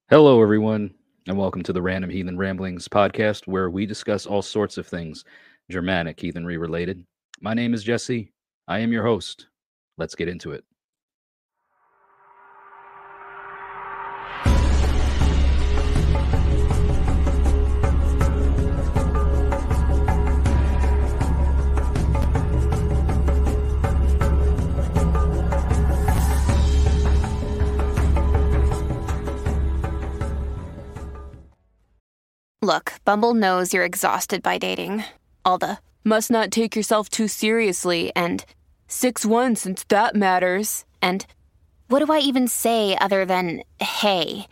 Hello, everyone, and welcome to the Random Heathen Ramblings podcast, where we discuss all sorts of things Germanic heathenry related. My name is Jesse. I am your host. Let's get into it. Look, Bumble knows you're exhausted by dating. All the must not take yourself too seriously and 6'1" since that matters. And what do I even say other than hey?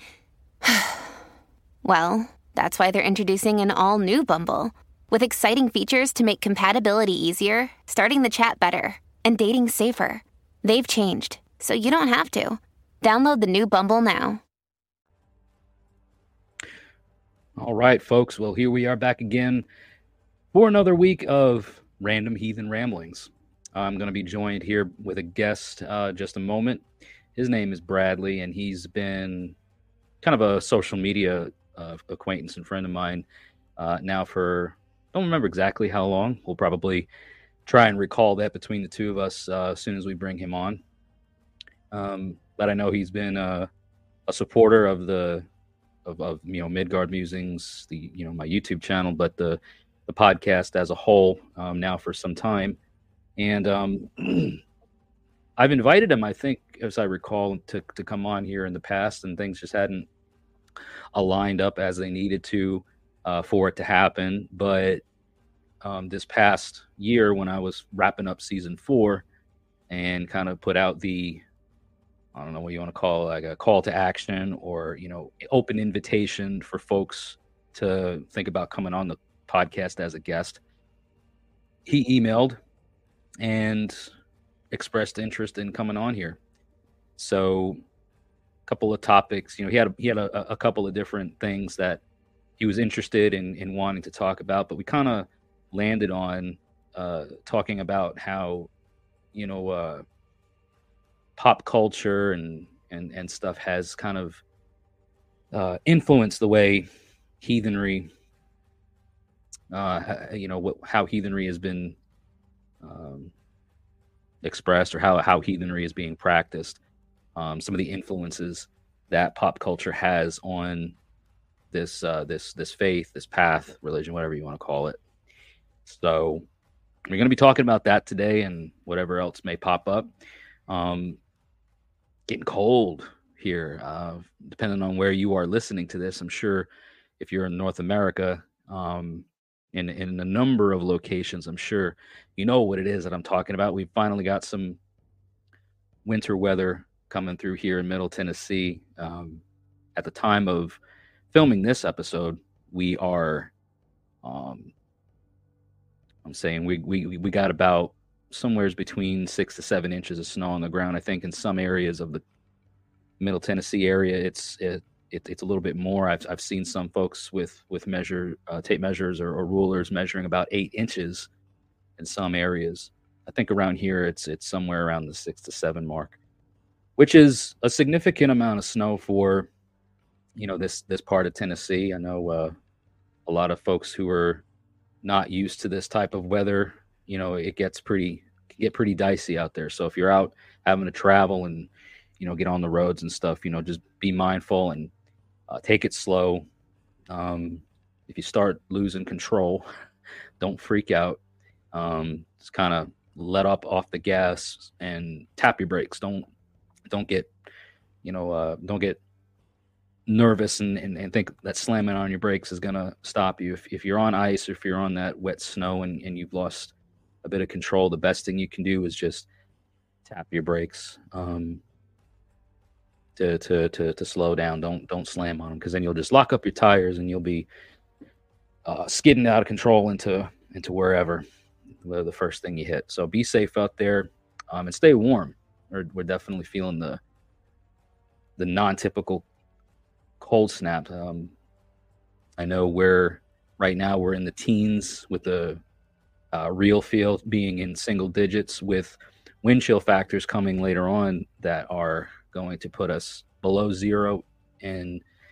Well, that's why they're introducing an all-new Bumble with exciting features to make compatibility easier, starting the chat better, and dating safer. They've changed, so you don't have to. Download the new Bumble now. All right, folks. Well, here we are back again for another week of Random Heathen Ramblings. I'm going to be joined here with a guest just a moment. His name is Bradley, and he's been kind of a social media acquaintance and friend of mine now for, don't remember exactly how long. We'll probably try and recall that between the two of us as soon as we bring him on. But I know he's been a supporter of Midgard Musings, my YouTube channel, but the podcast as a whole now for some time. And I've invited him, I think, as I recall, to come on here in the past, and things just hadn't aligned up as they needed to for it to happen. But this past year, when I was wrapping up season 4 and kind of put out I don't know what you want to call it, like a call to action or, open invitation for folks to think about coming on the podcast as a guest. He emailed and expressed interest in coming on here. So a couple of topics, he had a couple of different things that he was interested in wanting to talk about, but we kind of landed on talking about how, pop culture and stuff has kind of influenced the way heathenry, how heathenry has been expressed, or how heathenry is being practiced. Some of the influences that pop culture has on this faith, this path, religion, whatever you want to call it. So we're going to be talking about that today and whatever else may pop up. Getting cold here, depending on where you are listening to this. I'm sure if you're in North America, in a number of locations, I'm sure you know what it is that I'm talking about. We've finally got some winter weather coming through here in Middle Tennessee. At the time of filming this episode, we are, I'm saying we got about somewhere between 6 to 7 inches of snow on the ground. I think in some areas of the Middle Tennessee area, it's a little bit more. I've seen some folks with tape measures or rulers measuring about 8 inches in some areas. I think around here it's somewhere around the 6 to 7 mark, which is a significant amount of snow for this part of Tennessee. I know a lot of folks who are not used to this type of weather. It can get pretty dicey out there. So if you're out having to travel and, get on the roads and stuff, just be mindful and take it slow. If you start losing control, don't freak out. Just kind of let up off the gas and tap your brakes. Don't get, don't get nervous and think that slamming on your brakes is going to stop you. If you're on ice or if you're on that wet snow and you've lost a bit of control, the best thing you can do is just tap your brakes to slow down. Don't slam on them, because then you'll just lock up your tires and you'll be skidding out of control into wherever the first thing you hit. So be safe out there and stay warm. We're definitely feeling the non-typical cold snap. I know right now we're in the teens with the real feel being in single digits, with wind chill factors coming later on that are going to put us below zero. And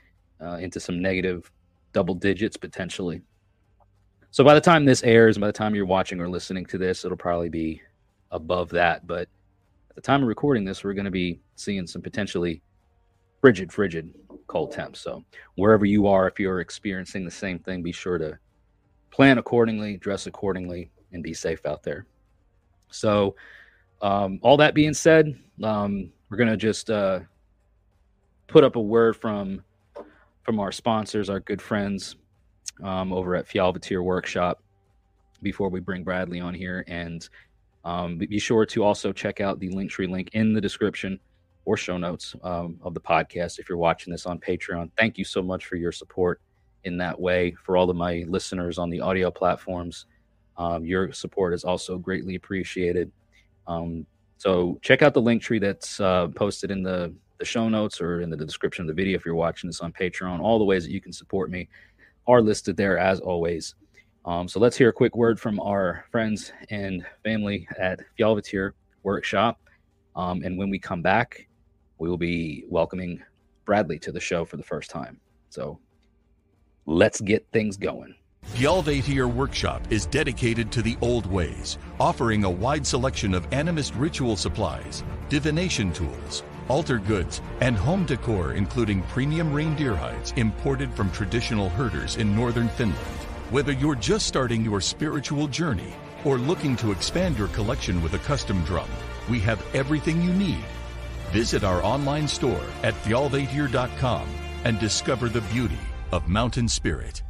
into some negative double digits potentially. So by the time this airs, by the time you're watching or listening to this, it'll probably be above that. But at the time of recording this, we're going to be seeing some potentially frigid cold temps. So wherever you are, if you're experiencing the same thing, be sure to plan accordingly, dress accordingly, and be safe out there. So all that being said, we're going to just put up a word from our sponsors, our good friends over at Fjallvetier Workshop before we bring Bradley on here. And be sure to also check out the Linktree link in the description or show notes of the podcast if you're watching this on Patreon. Thank you so much for your support in that way. For all of my listeners on the audio platforms, your support is also greatly appreciated. So check out the Linktree that's posted in the show notes or in the description of the video if you're watching this on Patreon. All the ways that you can support me are listed there as always. So let's hear a quick word from our friends and family at Fjallvetier Workshop. And when we come back, we will be welcoming Bradley to the show for the first time. So let's get things going. Fjallvetier Workshop is dedicated to the old ways, offering a wide selection of animist ritual supplies, divination tools, altar goods, and home decor, including premium reindeer hides imported from traditional herders in northern Finland. Whether you're just starting your spiritual journey or looking to expand your collection with a custom drum, we have everything you need. Visit our online store at fjallvetier.com and discover the beauty of mountain spirit.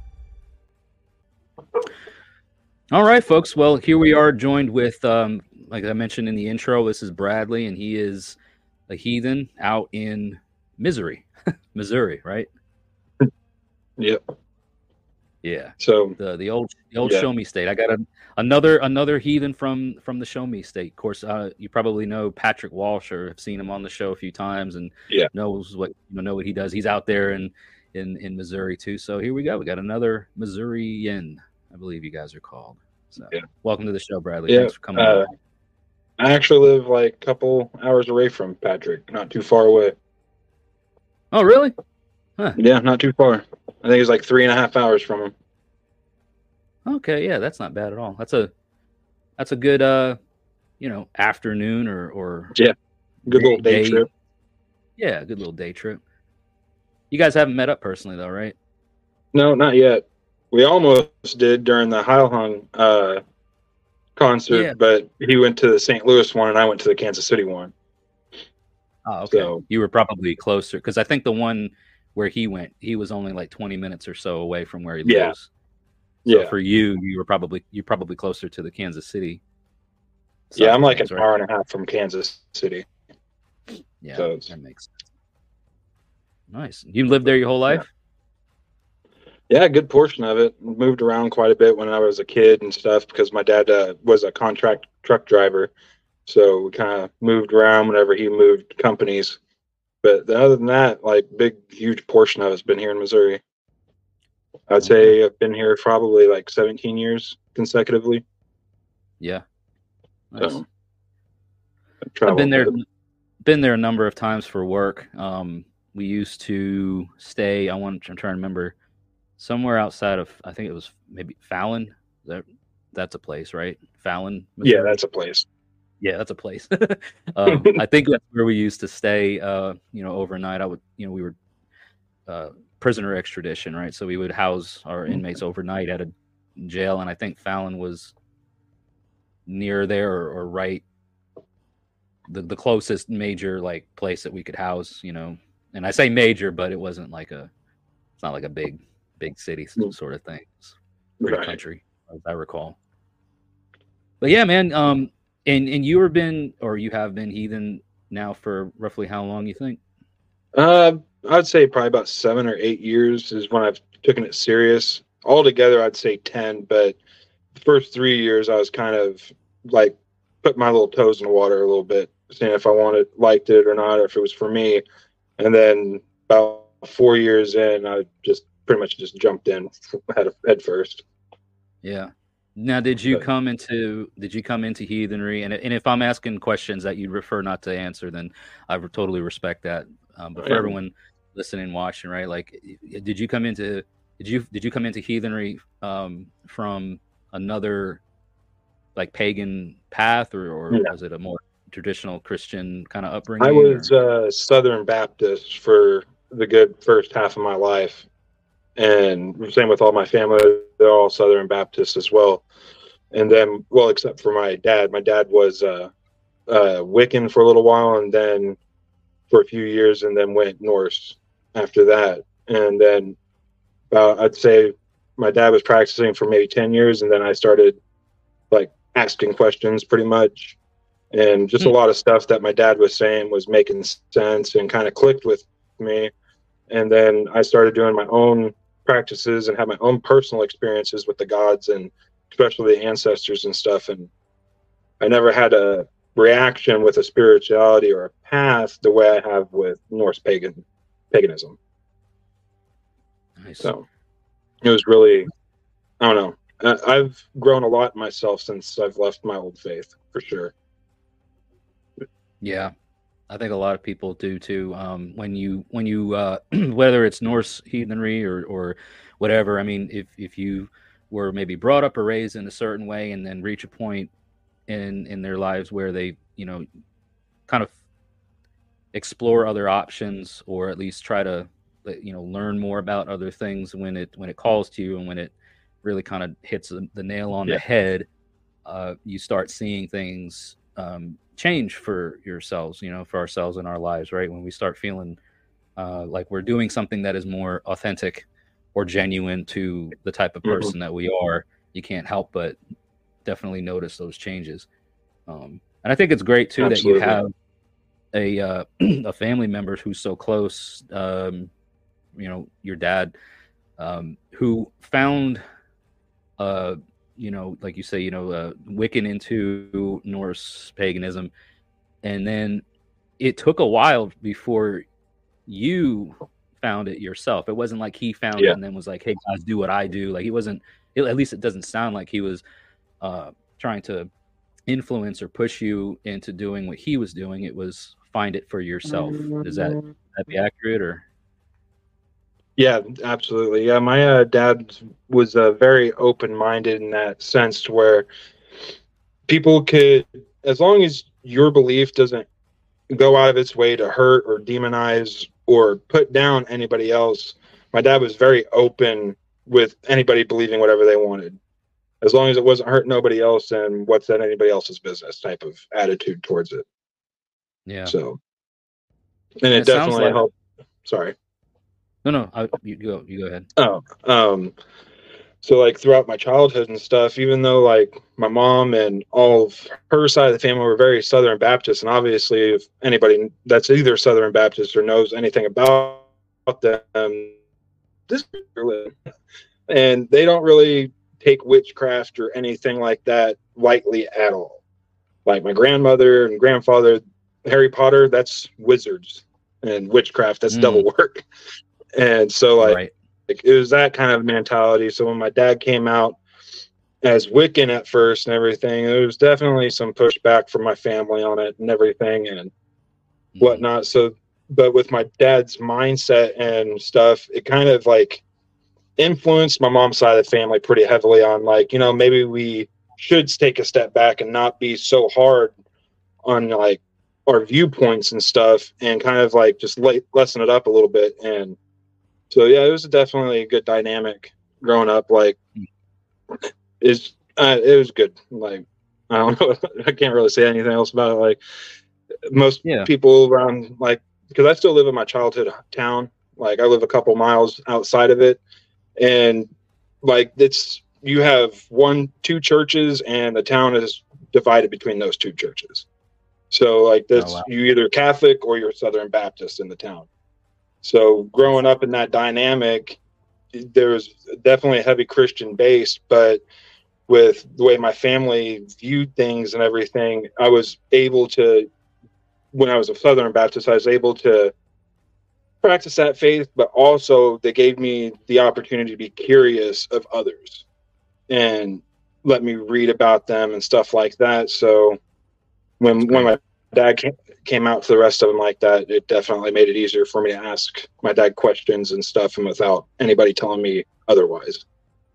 All right, folks. Well, here we are joined with, like I mentioned in the intro, this is Bradley, and he is a heathen out in Missouri, right? Yep. Yeah. So the old Show Me State. I got another heathen from the Show Me State. Of course, you probably know Patrick Walsh or have seen him on the show a few times and knows what he does. He's out there in Missouri too. So here we go. We got another Missourian, I believe you guys are called. So welcome to the show, Bradley. Thanks for coming on. I actually live like a couple hours away from Patrick, not too far away. Oh, really? Huh. Yeah, not too far. I think it's like 3.5 hours from him. Okay, yeah, that's not bad at all. That's a good afternoon or good little day trip. Yeah, good little day trip. You guys haven't met up personally though, right? No, not yet. We almost did during the Heil Hung concert, but he went to the St. Louis one and I went to the Kansas City one. Oh, okay. So, you were probably closer because I think the one where he went, he was only like 20 minutes or so away from where he lives. So for you, you're probably closer to the Kansas City. Yeah, I'm like an hour and a half from Kansas City. Yeah, so that makes sense. Nice. You lived there your whole life? Yeah, a good portion of it. Moved around quite a bit when I was a kid and stuff because my dad was a contract truck driver. So we kind of moved around whenever he moved companies. But other than that, like huge portion of it's been here in Missouri. I'd say I've been here probably like 17 years consecutively. Yeah. Nice. So, I've been there a number of times for work. We used to stay, I'm trying to remember, somewhere outside of, I think it was maybe Fallon. That's a place, right? Fallon, Missouri? Yeah, that's a place. Yeah, that's a place. I think that's where we used to stay, overnight. We were prisoner extradition, right? So we would house our inmates overnight at a jail, and I think Fallon was near there or right, the closest major like place that we could house, And I say major, but it wasn't like it's not like a big city sort of thing. It's pretty country, as I recall. But yeah, man. And you have been heathen now for roughly how long, you think? I'd say probably about 7 or 8 years is when I've taken it serious. Altogether, I'd say 10, but the first 3 years I was kind of like put my little toes in the water a little bit, seeing if I liked it or not, or if it was for me. And then about 4 years in, I just pretty much just jumped in head first. Yeah. Now, did you come into heathenry? And if I'm asking questions that you prefer not to answer, then I totally respect that. But for everyone listening, watching, right? Like, did you come into heathenry from another like pagan path, or Yeah. was it a more traditional Christian kind of I upbringing? was Southern Baptist for the good first half of my life, and same with all my family. They're all Southern Baptists as well. And then, well, except for my dad. My dad was Wiccan for a little while, and then for a few years, and then went Norse after that. And then I'd say my dad was practicing for maybe 10 years, and then I started like asking questions pretty much. And just a lot of stuff that my dad was saying was making sense and kind of clicked with me. And then I started doing my own practices and had my own personal experiences with the gods and especially the ancestors and stuff. And I never had a reaction with a spirituality or a path the way I have with Norse paganism. Nice. So it was really, I don't know. I've grown a lot myself since I've left my old faith, for sure. Yeah, I think a lot of people do too. When you whether it's Norse heathenry or whatever, I mean, if you were maybe brought up or raised in a certain way and then reach a point in their lives where they, kind of explore other options, or at least try to, learn more about other things when it calls to you, and when it really kind of hits the nail on the head, you start seeing things change for yourselves, for ourselves in our lives, right? When we start feeling like we're doing something that is more authentic or genuine to the type of person that we are, you can't help but definitely notice those changes. And I think it's great too Absolutely. that you have a family member who's so close, your dad, who found like you say, Wiccan into Norse paganism. And then it took a while before you found it yourself. It wasn't like he found it and then was like, hey guys, do what I do. Like, he wasn't, at least it doesn't sound like he was trying to influence or push you into doing what he was doing. It was find it for yourself. Is that be accurate, or? Yeah, absolutely. Yeah, my dad was very open-minded in that sense, where people could, as long as your belief doesn't go out of its way to hurt or demonize or put down anybody else, my dad was very open with anybody believing whatever they wanted, as long as it wasn't hurting nobody else and what's that anybody else's business type of attitude towards it. Yeah. So, and it definitely helped. Sorry. No, you go ahead. So like throughout my childhood and stuff, even though like my mom and all of her side of the family were very Southern Baptist, and obviously if anybody that's either Southern Baptist or knows anything about them, and they don't really take witchcraft or anything like that lightly at all. Like my grandmother and grandfather, Harry Potter, that's wizards, and witchcraft, that's devil work. And so like it was that kind of mentality. So when my dad came out as Wiccan at first and everything, there was definitely some pushback from my family on it and everything and whatnot. So, but with my dad's mindset and stuff, it kind of like influenced my mom's side of the family pretty heavily on like, maybe we should take a step back and not be so hard on like our viewpoints and stuff, and kind of like just lessen it up a little bit. And so, yeah, it was definitely a good dynamic growing up. Like, it was good. Like, I don't know, I can't really say anything else about it. Like, most people around, like, because I still live in my childhood town. Like, I live a couple miles outside of it, and like you have 1-2 churches, and the town is divided between those 2 churches. So, like, you either Catholic or you're Southern Baptist in the town. So growing up in that dynamic, there was definitely a heavy Christian base, but with the way my family viewed things and everything, I was able to, when I was a Southern Baptist, I was able to practice that faith, but also they gave me the opportunity to be curious of others and let me read about them and stuff like that. So when my dad came out to the rest of them like that, it definitely made it easier for me to ask my dad questions and stuff, and without anybody telling me otherwise.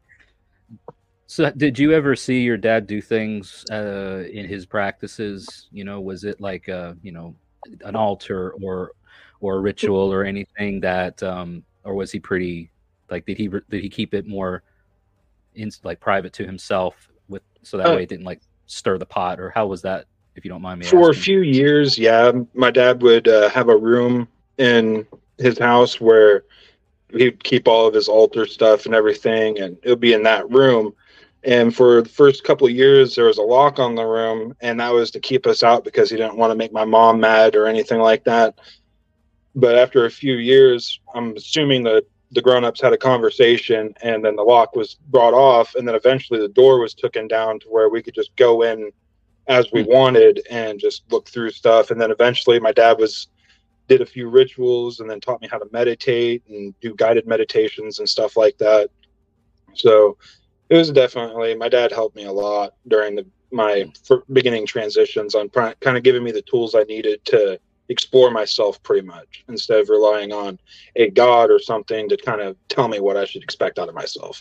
So did you ever see your dad do things in his practices? Was it like an altar or a ritual or anything that or was he pretty like did he keep it more like private to himself so that way it didn't like stir the pot, or how was that, if you don't mind me asking? For a few years, yeah, my dad would have a room in his house where he'd keep all of his altar stuff and everything, and it would be in that room. And for the first couple of years, there was a lock on the room, and that was to keep us out because he didn't want to make my mom mad or anything like that. But after a few years, I'm assuming that the grown-ups had a conversation, and then the lock was brought off, and then eventually the door was taken down to where we could just go in as we wanted and just look through stuff. And then eventually my dad did a few rituals and then taught me how to meditate and do guided meditations and stuff like that. So it was definitely, my dad helped me a lot during my beginning transitions on kind of giving me the tools I needed to explore myself pretty much, instead of relying on a God or something to kind of tell me what I should expect out of myself.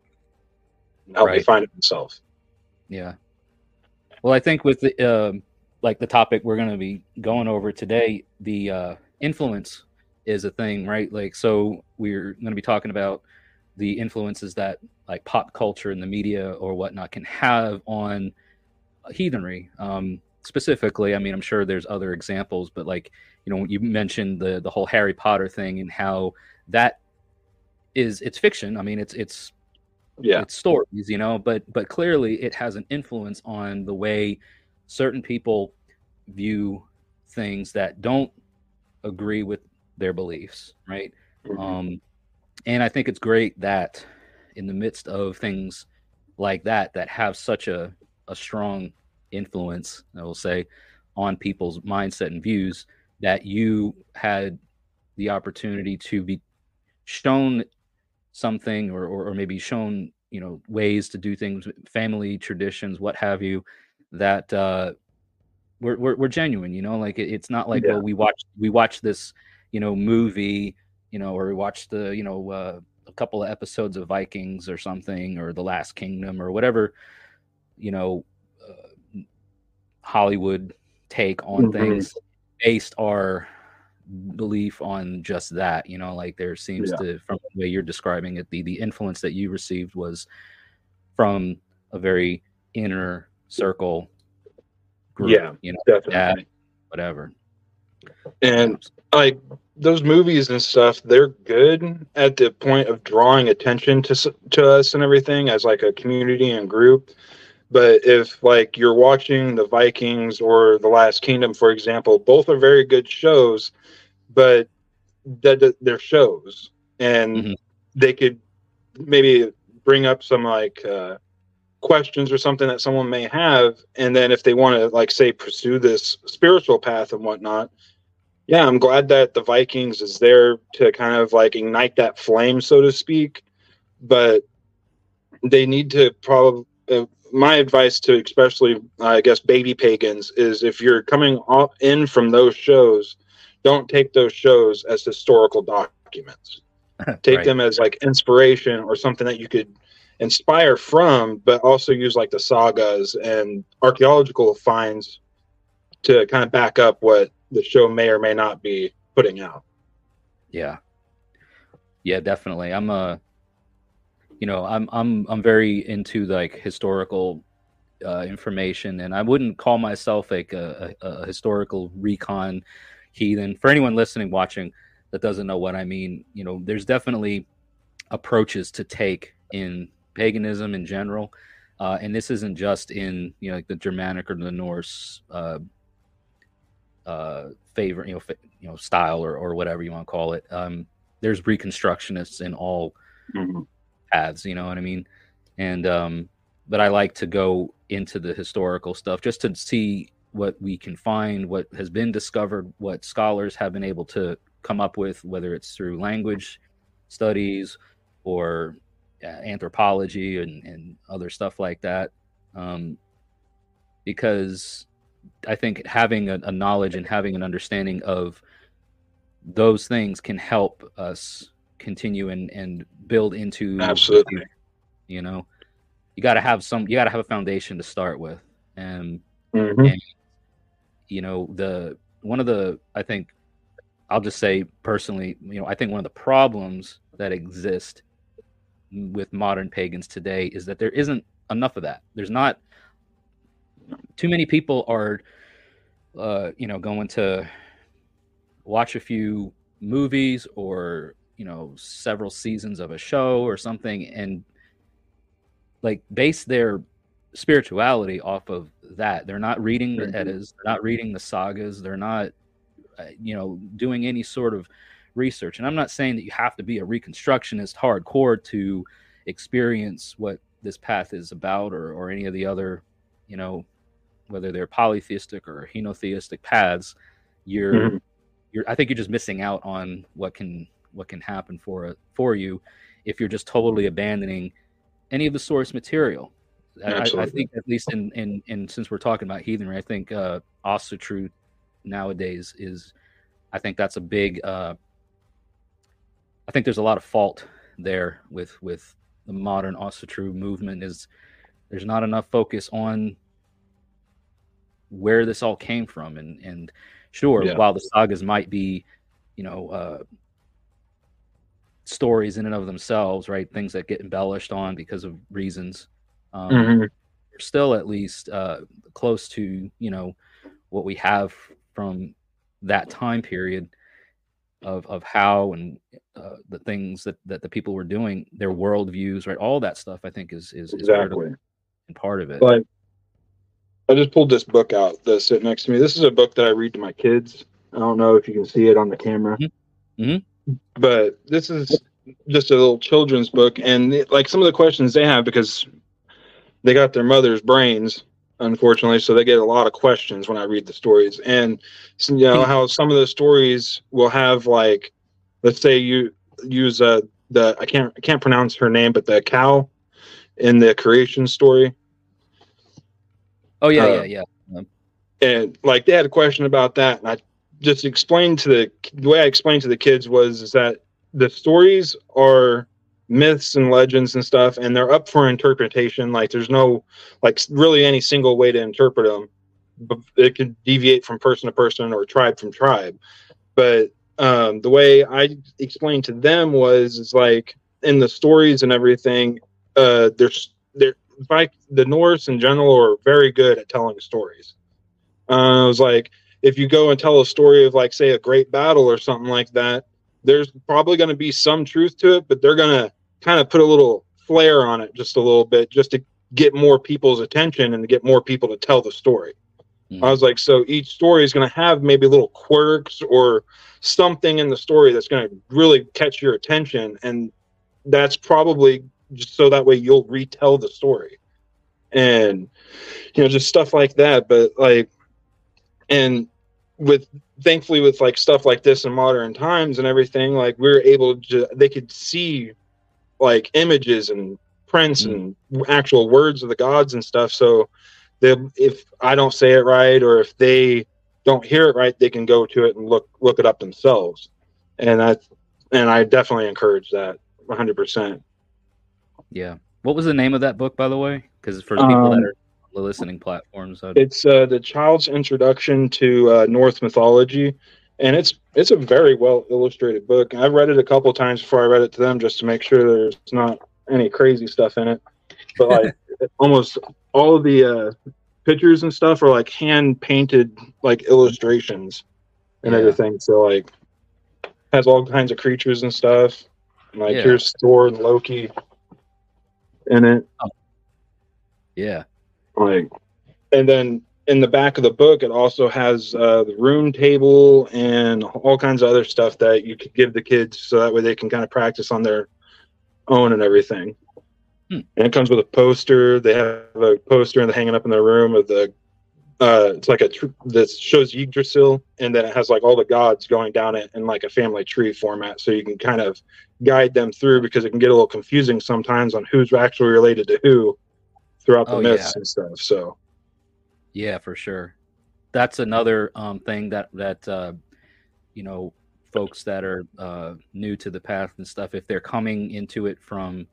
Help me find it myself. Yeah. Well, I think with the like the topic we're going to be going over today, the influence is a thing, right? Like, so we're going to be talking about the influences that like pop culture and the media or whatnot can have on heathenry. Specifically, I mean, I'm sure there's other examples, but like, you mentioned the whole Harry Potter thing and how that it's fiction. I mean, it's stories, but clearly it has an influence on the way certain people view things that don't agree with their beliefs, right? Mm-hmm. And I think it's great that in the midst of things like that have such a strong influence, I will say, on people's mindset and views, that you had the opportunity to be shown something or maybe shown ways to do things, family traditions, what have you, that we're genuine, like it's not like, well, we watched this movie, or we watched the a couple of episodes of Vikings or something, or The Last Kingdom or whatever, Hollywood take on things, based our belief on just that. Like there seems to, from the way you're describing it, the influence that you received was from a very inner circle group, definitely. Dad, whatever. And like those movies and stuff, they're good at the point of drawing attention to us and everything as like a community and group. But if like you're watching the Vikings or The Last Kingdom, for example, both are very good shows, but they're shows, and they could maybe bring up some like questions or something that someone may have, and then if they want to like say pursue this spiritual path and whatnot, I'm glad that the Vikings is there to kind of like ignite that flame, so to speak. But they need to probably my advice to especially, I guess, baby pagans is, if you're coming in from those shows, don't take those shows as historical documents. Take them as like inspiration or something that you could inspire from, but also use like the sagas and archaeological finds to kind of back up what the show may or may not be putting out. Yeah, definitely. I'm very into like historical information, and I wouldn't call myself like a historical recon heathen. For anyone listening, watching that doesn't know what I mean, there's definitely approaches to take in paganism in general, and this isn't just in like the Germanic or the Norse favorite style or whatever you want to call it. There's reconstructionists in all paths, you know what I mean? And but I like to go into the historical stuff just to see what we can find, what has been discovered, what scholars have been able to come up with, whether it's through language studies or anthropology and other stuff like that. Because I think having a knowledge and having an understanding of those things can help us continue and build into Absolutely. you know, you got to have a foundation to start with. And Mm-hmm. and you know, I think I'll just say personally, you know, I think one of the problems that exist with modern pagans today is that there isn't enough of that. There's not too many people are you know, going to watch a few movies or, you know, several seasons of a show or something and like base their spirituality off of that. They're not reading the Eddas, they're not reading the sagas, they're not you know, doing any sort of research. And I'm not saying that you have to be a reconstructionist hardcore to experience what this path is about, or any of the other, you know, whether they're polytheistic or henotheistic paths. I think you're just missing out on what can happen for you if you're just totally abandoning any of the source material. I think, at least in since we're talking about heathenry, I think Asatru nowadays is, I think that's a big I think there's a lot of fault there with the modern Asatru movement. Is there's not enough focus on where this all came from, and sure, while the sagas might be, you know, stories in and of themselves, right, things that get embellished on because of reasons, they're still at least close to, you know, what we have from that time period of how and the things that the people were doing, their worldviews, right, all that stuff I think is exactly and part of it. Like, I just pulled this book out that's sitting next to me. This is a book that I read to my kids. I don't know if you can see it on the camera, but this is just a little children's book, and like some of the questions they have, because they got their mother's brains, unfortunately, so they get a lot of questions when I read the stories. And you know how some of the stories will have, like, let's say you use the I can't pronounce her name, but the cow in the creation story. Oh yeah. And like they had a question about that, and I just explained the way I explained to the kids is that the stories are myths and legends and stuff, and they're up for interpretation. Like there's no like really any single way to interpret them. It could deviate from person to person or tribe from tribe. But the way I explained to them is like in the stories and everything, like the Norse in general are very good at telling stories. I was like, if you go and tell a story of, like, say, a great battle or something like that, there's probably going to be some truth to it, but they're going to kind of put a little flair on it just a little bit, just to get more people's attention and to get more people to tell the story. I was like, so each story is going to have maybe little quirks or something in the story that's going to really catch your attention. And that's probably just so that way you'll retell the story. And, you know, just stuff like that. But like, and thankfully with like stuff like this in modern times and everything, like we're able to, they could see like images and prints and actual words of the gods and stuff. So if I don't say it right, or if they don't hear it right, they can go to it and look it up themselves. And I definitely encourage that 100%. Yeah. What was the name of that book, by the way? Because for the people that are on the listening platforms, it's The Child's Introduction to Norse Mythology, and it's a very well illustrated book. I've read it a couple of times before I read it to them, just to make sure there's not any crazy stuff in it. But like almost all of the pictures and stuff are like hand painted, like illustrations and everything. So like has all kinds of creatures and stuff. And, like here's Thor and Loki in it. Yeah. Like, and then in the back of the book, it also has the rune table and all kinds of other stuff that you could give the kids, so that way they can kind of practice on their own and everything. And it comes with a poster. They have a poster and hanging up in their room of the it's like that shows Yggdrasil, and then it has like all the gods going down it in like a family tree format, so you can kind of guide them through, because it can get a little confusing sometimes on who's actually related to who throughout the myths and stuff. So yeah, for sure. that's another thing that you know, folks that are new to the path and stuff, if they're coming into it from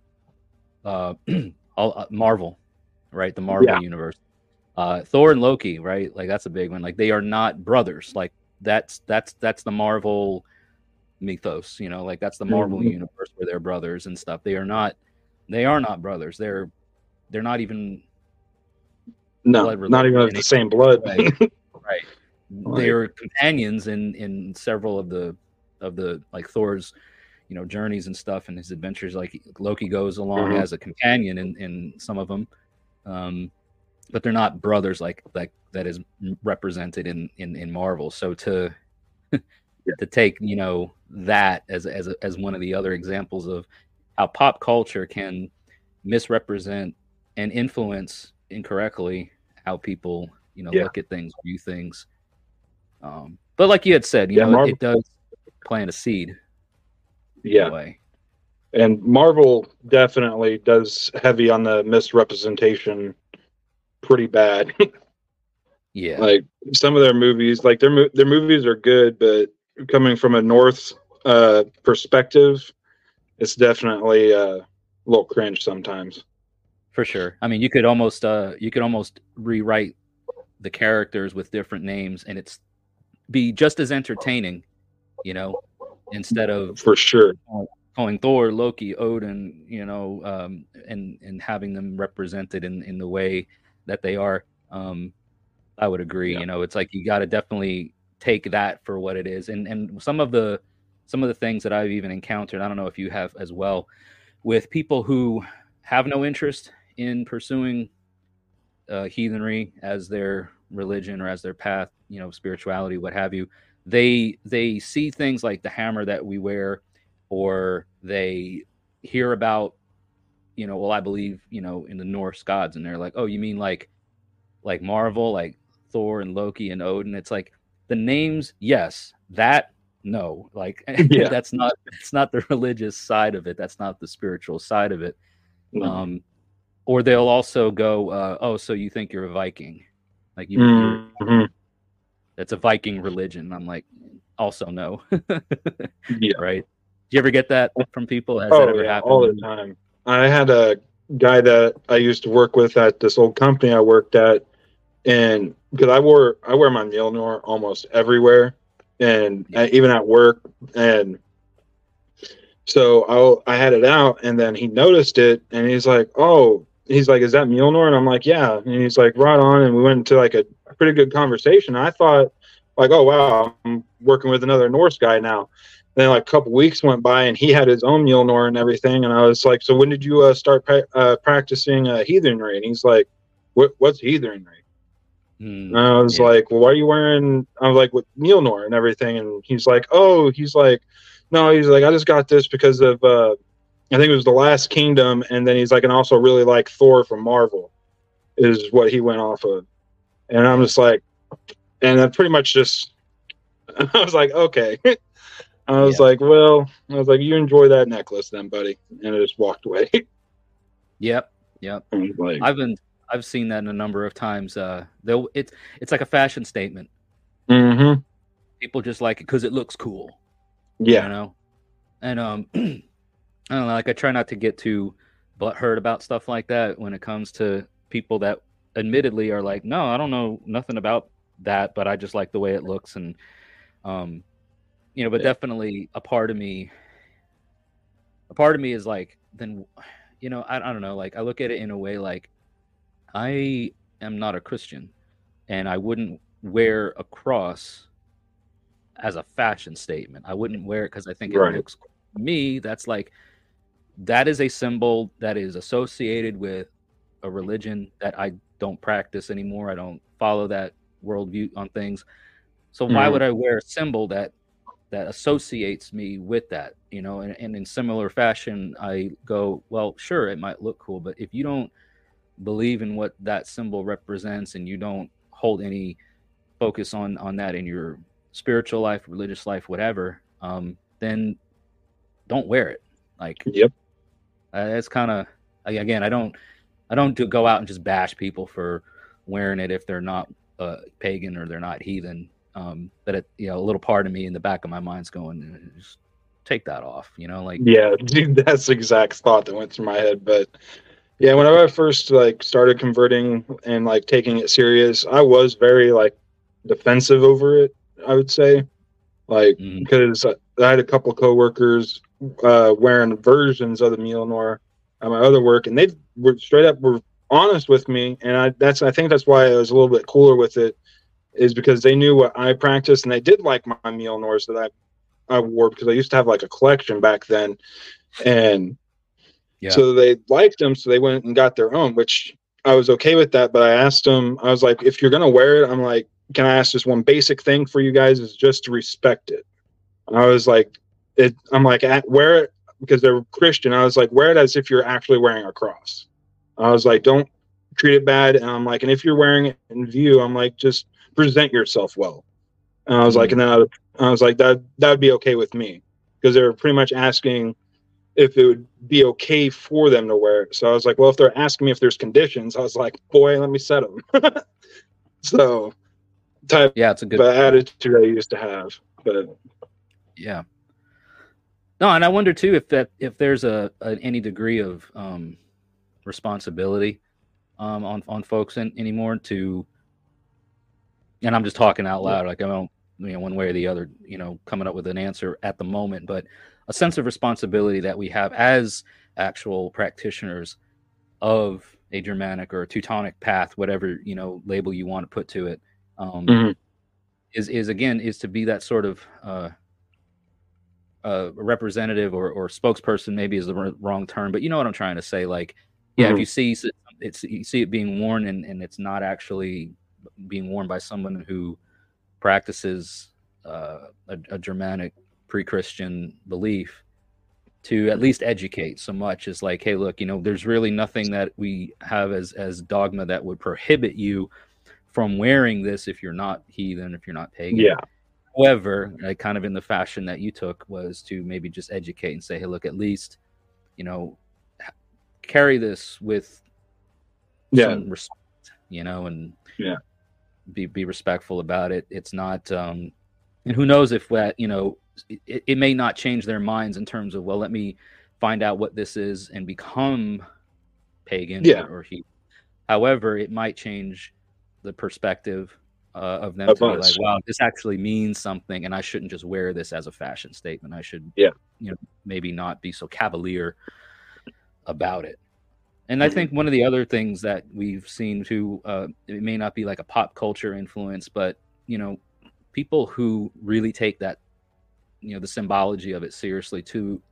Marvel, right? The Marvel universe, Thor and Loki, right? Like that's a big one. Like they are not brothers. Like that's the Marvel mythos, you know, like that's the Marvel universe where they're brothers and stuff. They are not brothers. They're not even not even of the same blood. Right. Right. They're companions in several of the like Thor's, you know, journeys and stuff and his adventures. Like Loki goes along as a companion in some of them, but they're not brothers like that is represented in Marvel. So to take, you know, that as one of the other examples of how pop culture can misrepresent and influence incorrectly how people, you know, look at things, view things. But like you had said, you know, Marvel, it does plant a seed. Yeah. Way. And Marvel definitely does heavy on the misrepresentation pretty bad. Yeah. Like some of their movies, like their movies are good, but coming from a North perspective, it's definitely a little cringe sometimes. For sure. I mean, you could almost rewrite the characters with different names and it's be just as entertaining, you know, instead of for sure calling Thor, Loki, Odin, you know, and having them represented in the way that they are. I would agree. You know, it's like you got to definitely take that for what it is. And some of the things that I've even encountered, I don't know if you have as well, with people who have no interest in pursuing heathenry as their religion or as their path, you know, spirituality, what have you. They see things like the hammer that we wear, or they hear about, you know, well, I believe, you know, in the Norse gods, and they're like, oh, you mean like Marvel, like Thor and Loki and Odin? It's like the names, yes, that no, like it's not the religious side of it. That's not the spiritual side of it. Mm-hmm. Or they'll also go, oh, so you think you're a Viking? Like you're that's a Viking religion. I'm like, also no. Right. Do you ever get that from people? Has that ever happened? All the time. I had a guy that I used to work with at this old company I worked at, and because I wear my Mjolnir almost everywhere, and even at work, and so I had it out, and then he noticed it, and he's like, "Oh," he's like, "Is that Mjolnir?" And I'm like, "Yeah," and he's like, "Right on," and we went into like a pretty good conversation. I thought, like, "Oh wow, I'm working with another Norse guy now." Then like a couple weeks went by and he had his own Mjolnir and everything. And I was like, so when did you start practicing heathenry? And he's like, what's heathenry? And I was like, well, why are you wearing, I was like, with Mjolnir and everything. And he's like, no, he's like, I just got this because of, I think it was The Last Kingdom. And then he's like, and also really like Thor from Marvel is what he went off of. And I'm just like, and I pretty much just, I was like, okay. I was like, you enjoy that necklace then, buddy. And I just walked away. Yep. Like, I've seen that a number of times. It's like a fashion statement. Mm-hmm. People just like it because it looks cool. Yeah. You know? And I don't know, like I try not to get too butthurt about stuff like that when it comes to people that admittedly are like, no, I don't know nothing about that, but I just like the way it looks. And you know, but definitely a part of me is like, then, you know, I don't know, like I look at it in a way like I am not a Christian and I wouldn't wear a cross as a fashion statement. I wouldn't wear it because I think it looks cool to me. That's like, that is a symbol that is associated with a religion that I don't practice anymore. I don't follow that worldview on things. So why would I wear a symbol that associates me with that, you know? And in similar fashion, I go, well, sure, it might look cool, but if you don't believe in what that symbol represents and you don't hold any focus on that in your spiritual life, religious life, whatever, then don't wear it. Like, it's kind of, again, I don't go out and just bash people for wearing it if they're not pagan or they're not heathen. But it, a little part of me in the back of my mind's going, just take that off, like. Yeah, dude, that's the exact thought that went through my head. But yeah, whenever I first like started converting and like taking it serious, I was very like defensive over it, I would say. Like, because I had a couple coworkers wearing versions of the Mjolnir at my other work, and they were straight up were honest with me, and I think that's why I was a little bit cooler with it, is because they knew what I practiced, and they did like my Mjolnirs that I wore, because I used to have like a collection back then, and so they liked them, so they went and got their own, which I was okay with that. But I asked them, I was like, if you're gonna wear it, I'm like, can I ask just one basic thing for you guys, is just to respect it. I was like, I'm like, wear it, because they're Christian. I was like, wear it as if you're actually wearing a cross. I was like, don't treat it bad. And I'm like, and if you're wearing it in view, I'm like, just present yourself well. And I was like, and then I was like, that would be okay with me, because they were pretty much asking if it would be okay for them to wear it. So I was like, well, if they're asking me if there's conditions, I was like, boy, let me set them. So it's a good attitude I used to have. But yeah, no, and I wonder too if there's any degree of responsibility on folks anymore to, and I'm just talking out loud, like I don't, one way or the other, coming up with an answer at the moment, but a sense of responsibility that we have as actual practitioners of a Germanic or a Teutonic path, whatever label you want to put to it. Is to be that sort of representative or spokesperson, maybe is the wrong term, but you know what I'm trying to say. Like, if you see it being worn and it's not actually being worn by someone who practices a Germanic pre-Christian belief, to at least educate so much as like, hey, look, there's really nothing that we have as dogma that would prohibit you from wearing this if you're not heathen, if you're not pagan. Yeah. However, kind of in the fashion that you took was to maybe just educate and say, hey, look, at least, carry this with some respect, and be respectful about it. It's not, and who knows if that, it may not change their minds in terms of, well, let me find out what this is and become pagan or heathen. However, it might change the perspective of them to be like, wow, this actually means something, and I shouldn't just wear this as a fashion statement. I should, maybe not be so cavalier about it. And I think one of the other things that we've seen too, it may not be like a pop culture influence, but people who really take that, the symbology of it seriously to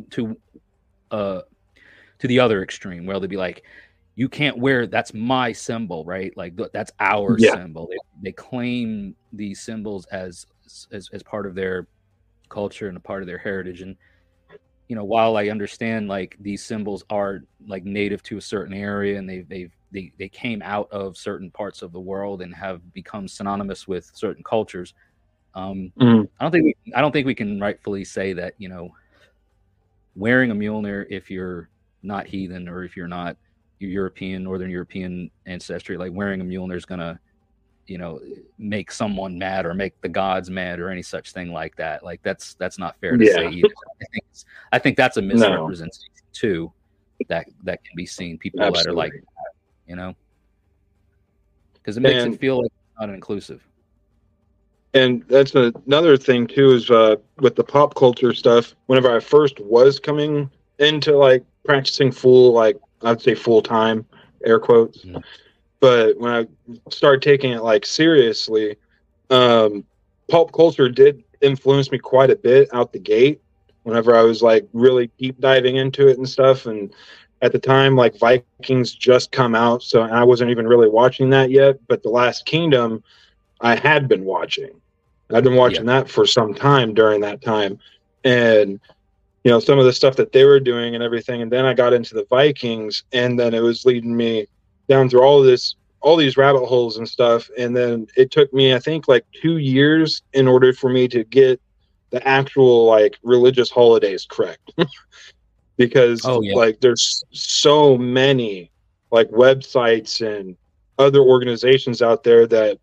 the other extreme, where they'll be like, you can't wear, that's my symbol, right? Like that's our symbol. They claim these symbols as part of their culture and a part of their heritage. And while I understand like these symbols are like native to a certain area and they came out of certain parts of the world and have become synonymous with certain cultures, I don't think we can rightfully say that wearing a Mjolnir, if you're not heathen or if you're not Northern European ancestry, like wearing a Mjolnir is gonna, make someone mad or make the gods mad or any such thing like that. Like that's not fair to say either. I think that's a misrepresentation too, that can be seen. People that are like that, because it makes it feel like it's not inclusive. And that's another thing too, is with the pop culture stuff. Whenever I first was coming into like practicing I'd say full time, air quotes. But when I started taking it like seriously, pop culture did influence me quite a bit out the gate. Whenever I was like really deep diving into it and stuff, and at the time like Vikings just come out, so I wasn't even really watching that yet. But The Last Kingdom, I had been watching. I'd been watching that for some time during that time, and some of the stuff that they were doing and everything. And then I got into the Vikings, and then it was leading me down through all these rabbit holes and stuff. And then it took me, I think, like 2 years in order for me to get the actual like religious holidays correct. Because like there's so many like websites and other organizations out there that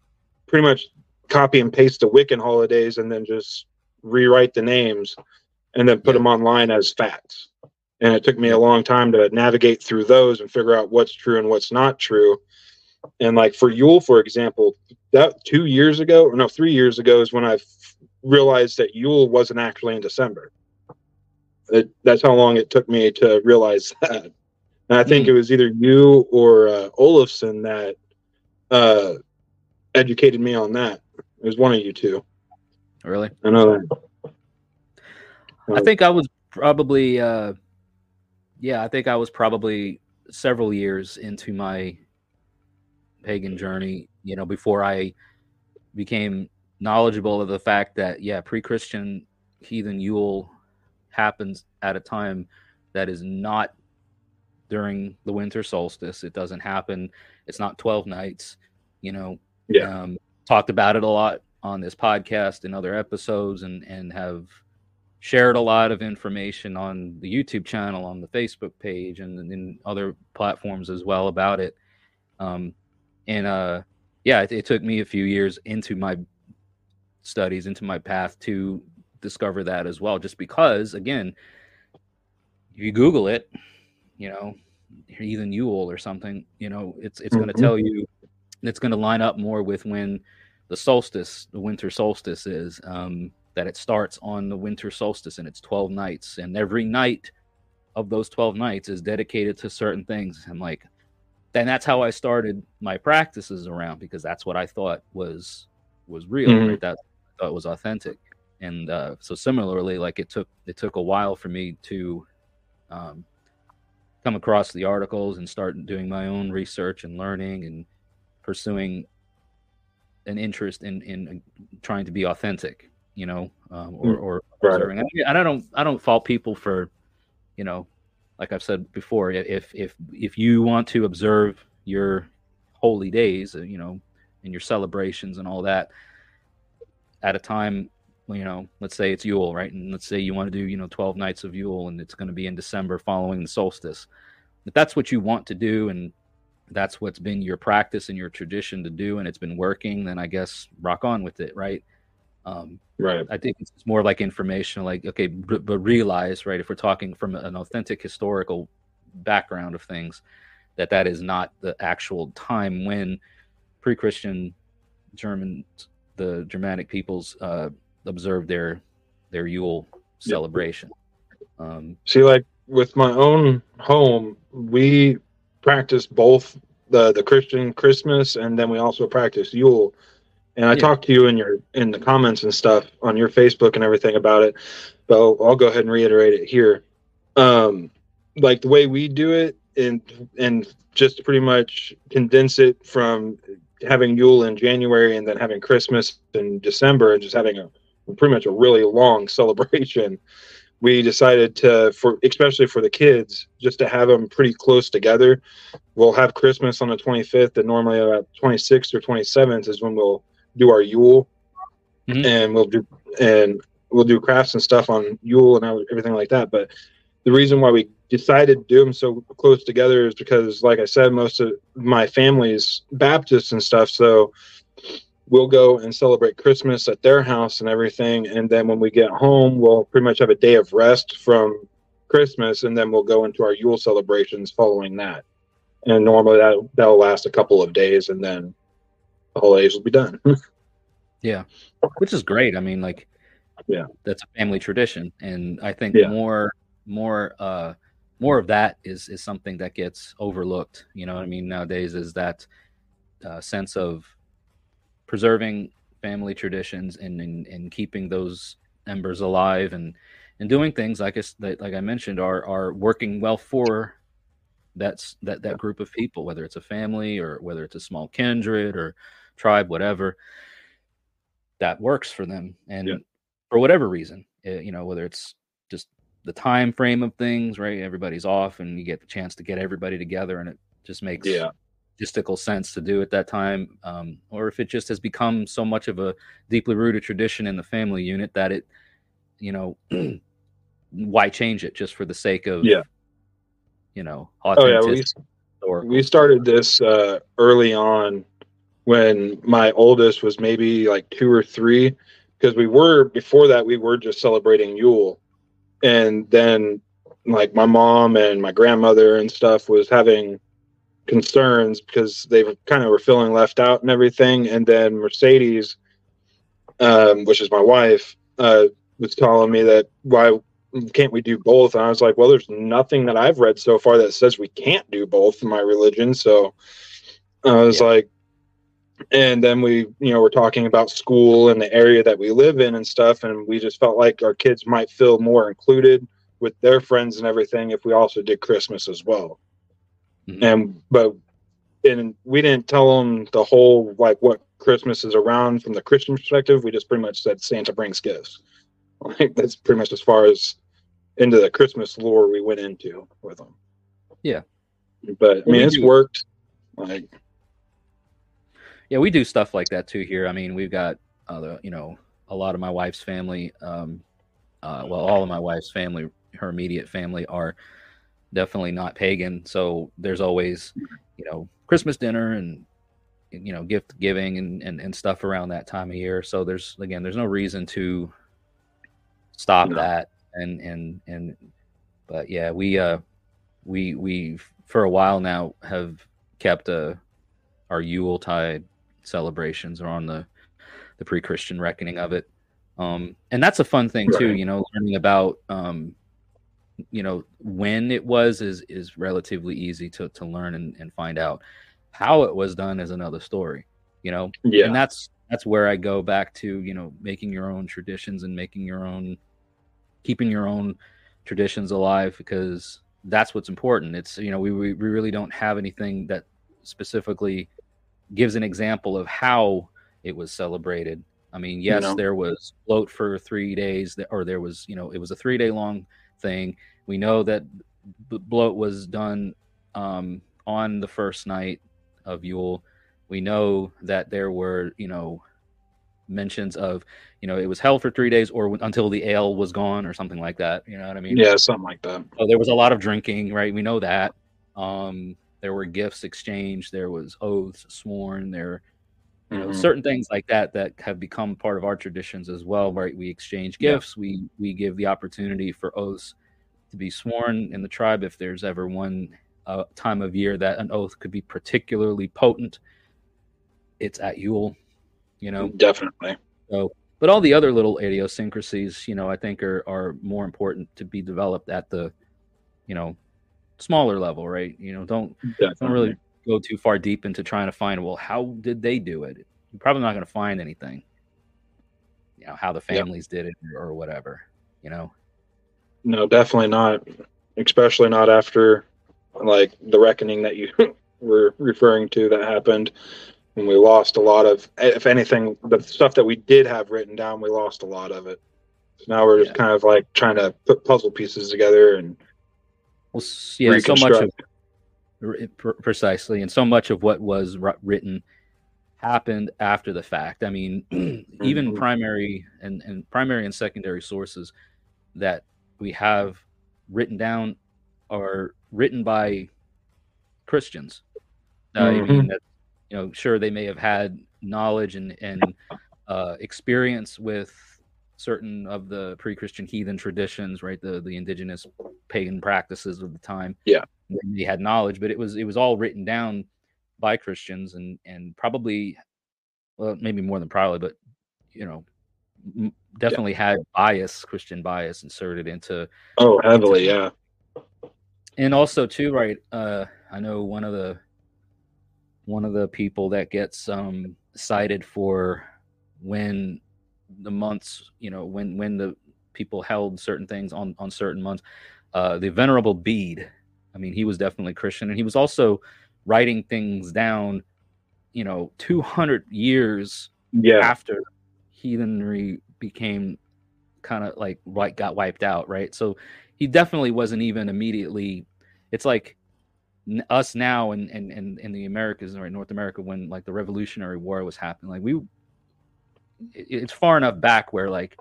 pretty much copy and paste the Wiccan holidays and then just rewrite the names and then put them online as facts. And it took me a long time to navigate through those and figure out what's true and what's not true. And like for Yule, for example, that 3 years ago is when I realized that Yule wasn't actually in December. That's how long it took me to realize that. And I think it was either you or Olafson that educated me on that. It was one of you two. Really? I know that. I think I was probably, I think I was probably several years into my pagan journey, before I became knowledgeable of the fact that, pre-Christian heathen Yule happens at a time that is not during the winter solstice. It doesn't happen. It's not 12 nights, talked about it a lot on this podcast and other episodes and have shared a lot of information on the YouTube channel, on the Facebook page, and in other platforms as well about it. It took me a few years into my studies, into my path to discover that as well, just because, again, if you Google it, heathen Yule or something, it's going to tell you, it's going to line up more with when the winter solstice is, that it starts on the winter solstice and it's 12 nights, and every night of those 12 nights is dedicated to certain things. I'm like, then that's how I started my practices around, because that's what I thought was real, right? That I thought was authentic. And so similarly, like it took a while for me to come across the articles and start doing my own research and learning and pursuing an interest in trying to be authentic, or observing. And I don't fault people for, like I've said before, if you want to observe your holy days, and your celebrations and all that at a time, let's say it's Yule, right? And let's say you want to do, 12 nights of Yule, and it's going to be in December following the solstice. If that's what you want to do, and that's what's been your practice and your tradition to do, and it's been working, then I guess rock on with it, right? Right. I think it's more like information, like, okay, but realize, right, if we're talking from an authentic historical background of things, that is not the actual time when pre-Christian the Germanic peoples observed their Yule celebration. See, like with my own home, we practice both the Christian Christmas, and then we also practice Yule. And I talked to you in the comments and stuff on your Facebook and everything about it, but I'll go ahead and reiterate it here. Like the way we do it, and just pretty much condense it from having Yule in January and then having Christmas in December and just having pretty much a really long celebration. We decided especially for the kids, just to have them pretty close together. We'll have Christmas on the 25th, and normally about 26th or 27th is when we'll do our Yule, and we'll do crafts and stuff on Yule and everything like that. But the reason why we decided to do them so close together is because, like I said, most of my family's Baptists and stuff, so we'll go and celebrate Christmas at their house and everything, and then when we get home, we'll pretty much have a day of rest from Christmas, and then we'll go into our Yule celebrations following that. And normally that'll last a couple of days, and then the holidays will be done. Yeah, which is great. I mean, like, that's a family tradition, and I think more of that is something that gets overlooked. You know what I mean? Nowadays, is that sense of preserving family traditions and keeping those embers alive, and doing things like I mentioned are working well for that group of people, whether it's a family or whether it's a small kindred or tribe, whatever that works for them, and for whatever reason, whether it's just the time frame of things, right? Everybody's off, and you get the chance to get everybody together, and it just makes logistical sense to do at that time, or if it just has become so much of a deeply rooted tradition in the family unit that it, why change it just for the sake of authenticity? We started this early on when my oldest was maybe like 2 or 3, because before that we were just celebrating Yule, and then like my mom and my grandmother and stuff was having concerns because they kind of were feeling left out and everything, and then Mercedes, which is my wife, was telling me that why can't we do both, and I was like, well, there's nothing that I've read so far that says we can't do both in my religion. So I was like, and then we we're talking about school and the area that we live in and stuff, and we just felt like our kids might feel more included with their friends and everything if we also did Christmas as well. And we didn't tell them the whole like what Christmas is around from the Christian perspective. We just pretty much said Santa brings gifts. Like that's pretty much as far as into the Christmas lore we went into with them. Yeah, but I mean, it's worked. Like, yeah, we do stuff like that too here. I mean, we've got a lot of my wife's family, all of my wife's family, her immediate family, are definitely not pagan. So there's always, Christmas dinner and, gift giving and stuff around that time of year. So there's no reason to stop that. But yeah, we for a while now have kept our Yuletide celebrations are on the pre-Christian reckoning of it. And that's a fun thing too, learning about, when it was is relatively easy to learn and find out. How it was done is another story, and that's where I go back to, making your own traditions and keeping your own traditions alive, because that's what's important. It's, we really don't have anything that specifically gives an example of how it was celebrated. I mean, yes, there was float for 3 days, or there was, it was a 3-day long thing. We know that bloat was done on the first night of Yule. We know that there were, mentions of, it was held for 3 days or until the ale was gone or something like that. You know what I mean? Yeah, something like that. So there was a lot of drinking, right? We know that. There were gifts exchanged. There was oaths sworn. There, certain things like that have become part of our traditions as well, right? We exchange gifts. Yeah. We give the opportunity for oaths to be sworn in the tribe if there's ever one time of year that an oath could be particularly potent. It's at Yule, Definitely. So, but all the other little idiosyncrasies, I think are more important to be developed at the, smaller level, right? Don't really go too far deep into trying to find, well, how did they do it? You're probably not going to find anything, how the families did it or whatever, No, definitely not. Especially not after like the reckoning that you were referring to that happened when we lost a lot of, if anything, the stuff that we did have written down, we lost a lot of it. So now we're just kind of like trying to put puzzle pieces together and so much of precisely, and so much of what was written happened after the fact. I mean, even primary and secondary sources that we have written down are written by Christians. I mean, that, sure, they may have had knowledge and experience with certain of the pre-Christian heathen traditions, right? The indigenous pagan practices of the time. Yeah, they had knowledge, but it was all written down by Christians and probably, well, maybe more than probably, but definitely had Christian bias inserted into. Oh, heavily, yeah. And also too, right? I know one of the people that gets cited for when the months, when the people held certain things on certain months, the Venerable Bede. I mean, he was definitely Christian, and he was also writing things down, 200 years after heathenry became kind of like got wiped out, right? So he definitely wasn't even immediately. It's like us now and in the Americas, right, North America, when like the Revolutionary War was happening, like it's far enough back where like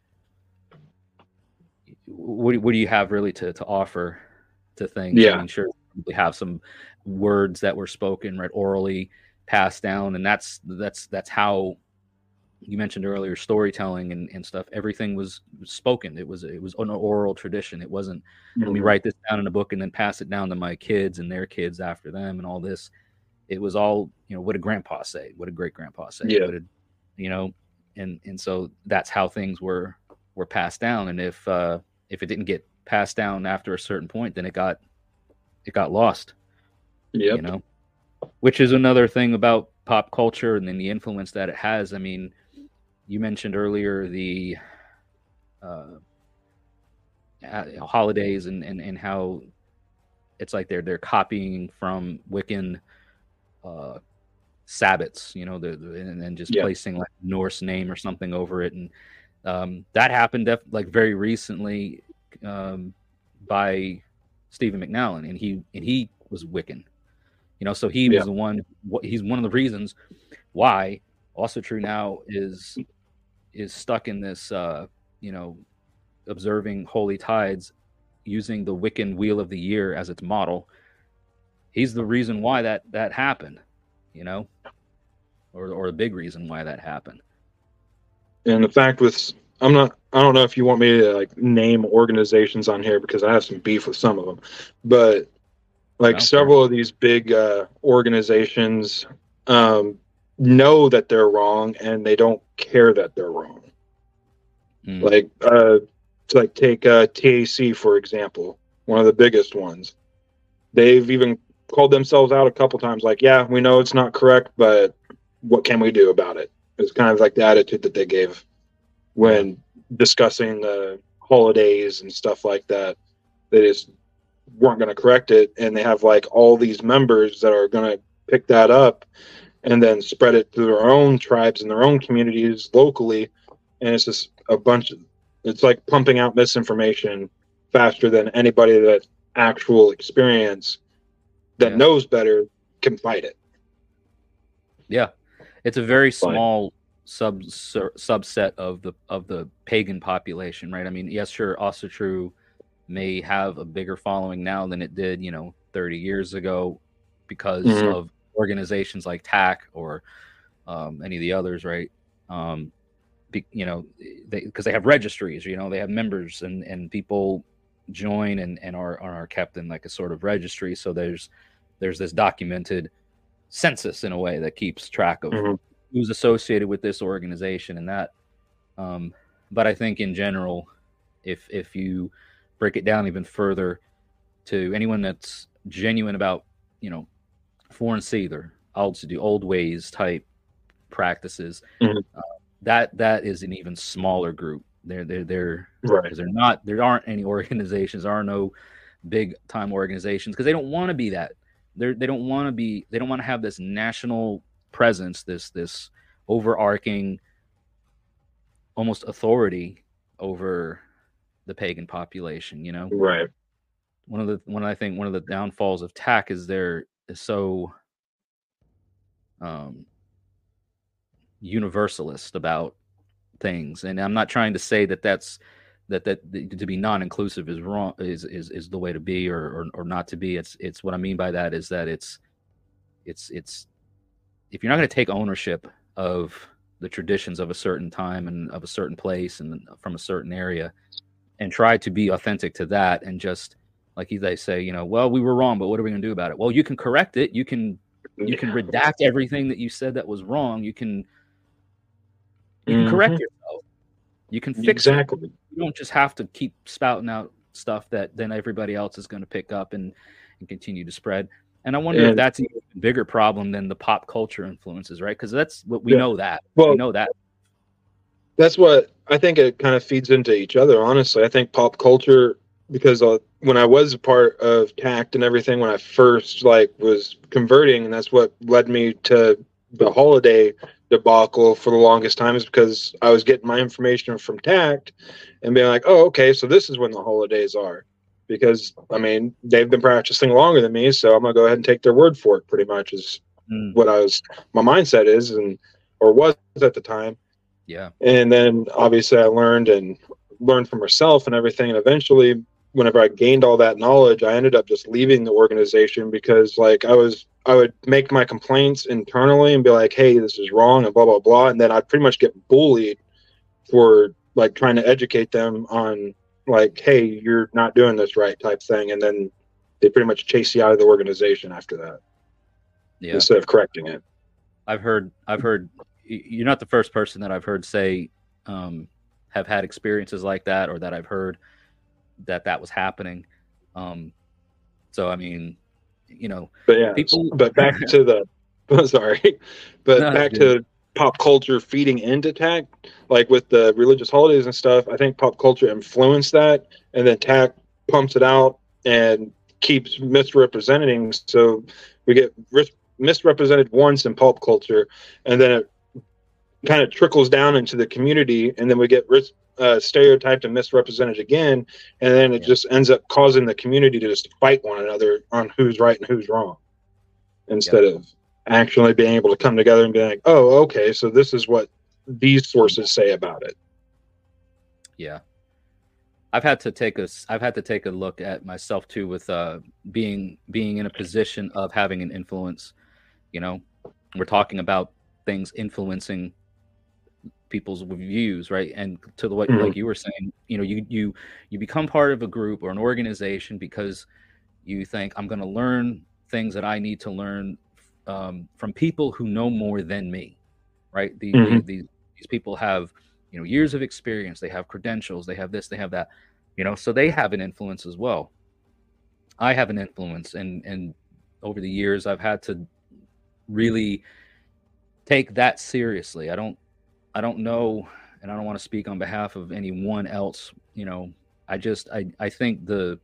what do you have really to offer to things? Yeah, I mean, sure, we have some words that were spoken, right, orally, passed down, and that's how you mentioned earlier storytelling and stuff. Everything was spoken. It was an oral tradition. It wasn't let me write this down in a book and then pass it down to my kids and their kids after them and all this. It was all, what did grandpa say? What did great grandpa say? Yeah. What did, and so that's how things were passed down. And if it didn't get passed down after a certain point, then it got lost. Yeah. Which is another thing about pop culture and then the influence that it has. I mean, you mentioned earlier the holidays and how it's like they're copying from Wiccan Sabbats, and just placing like Norse name or something over it, and that happened like very recently by Stephen McNally, and he was Wiccan, so he was the one. He's one of the reasons why Also True now is stuck in this, observing holy tides using the Wiccan Wheel of the Year as its model. He's the reason why that happened, or a big reason why that happened. And the fact with, I don't know if you want me to like name organizations on here because I have some beef with some of them, but like several of these big organizations know that they're wrong and they don't care that they're wrong. Like take TAC, for example, one of the biggest ones. They've even called themselves out a couple times, like, yeah, we know it's not correct, but what can we do about it? It's kind of like the attitude that they gave when discussing the holidays and stuff like that. They just weren't going to correct it, and they have like all these members that are going to pick that up and then spread it to their own tribes and their own communities locally, and it's just it's like pumping out misinformation faster than anybody that actual experience that knows better can fight it. Yeah, it's a very small subset of the pagan population, right? I mean, yes, sure, Also True may have a bigger following now than it did, 30 years ago because of organizations like TAC or any of the others, right? Because they have registries, they have members and people join and are kept in like a sort of registry. So there's this documented census in a way that keeps track of who's associated with this organization and that. But I think in general, if you break it down even further to anyone that's genuine about, foreign seether, old ways type practices, that is an even smaller group. They're right. There aren't any organizations, there are no big time organizations because they don't want to be that. They don't want to have this national presence, this overarching almost authority over the pagan population, Right. One of the downfalls of TAC is they're so universalist about things, and I'm not trying to say that to be non-inclusive is wrong, is the way to be or not to be. It's what I mean by that is that it's if you're not going to take ownership of the traditions of a certain time and of a certain place and from a certain area and try to be authentic to that, and just like they say, well, we were wrong, but what are we going to do about it? Well, you can correct it. You can redact everything that you said that was wrong. You can correct yourself. You can fix it. You don't just have to keep spouting out stuff that then everybody else is going to pick up and continue to spread. And I wonder if that's an even bigger problem than the pop culture influences, right? Because that's what we know that. Well, we know that. That's what I think it kind of feeds into each other, honestly. I think pop culture, because when I was a part of TACT and everything, when I first was converting, and that's what led me to the holiday debacle for the longest time, is because I was getting my information from TACT and being like, oh, okay, so this is when the holidays are. Because, I mean, they've been practicing longer than me, so I'm going to go ahead and take their word for it, pretty much, is what my mindset is, or was at the time. Yeah. And then, obviously, I learned from myself and everything, and eventually, whenever I gained all that knowledge, I ended up just leaving the organization because, I I would make my complaints internally and be like, hey, this is wrong and blah, blah, blah. And then I'd pretty much get bullied for like trying to educate them on like, hey, you're not doing this right type thing. And then they pretty much chase you out of the organization after that. Yeah. Instead of correcting it. I've heard you're not the first person that I've heard say have had experiences like that, or that I've heard that was happening. So I mean, but yeah, but back to the sorry, but no, back to pop culture feeding into TAC, like with the religious holidays and stuff. I think pop culture influenced that, and then TAC pumps it out and keeps misrepresenting. So we get misrepresented once in pop culture, and then it kind of trickles down into the community, and then we get stereotyped and misrepresented again, and then it just ends up causing the community to just fight one another on who's right and who's wrong, instead of actually being able to come together and be like, oh, okay, so this is what these sources say about it. Yeah. I've had to take a look at myself too, with being in a position of having an influence. We're talking about things influencing people's views, right? And to the way, like you were saying, you become part of a group or an organization because you think, I'm going to learn things that I need to learn from people who know more than me, right? These people have years of experience, they have credentials, they have this, they have that, so they have an influence as well. I have an influence, and over the years I've had to really take that seriously. I don't know, and I don't want to speak on behalf of anyone else. I think the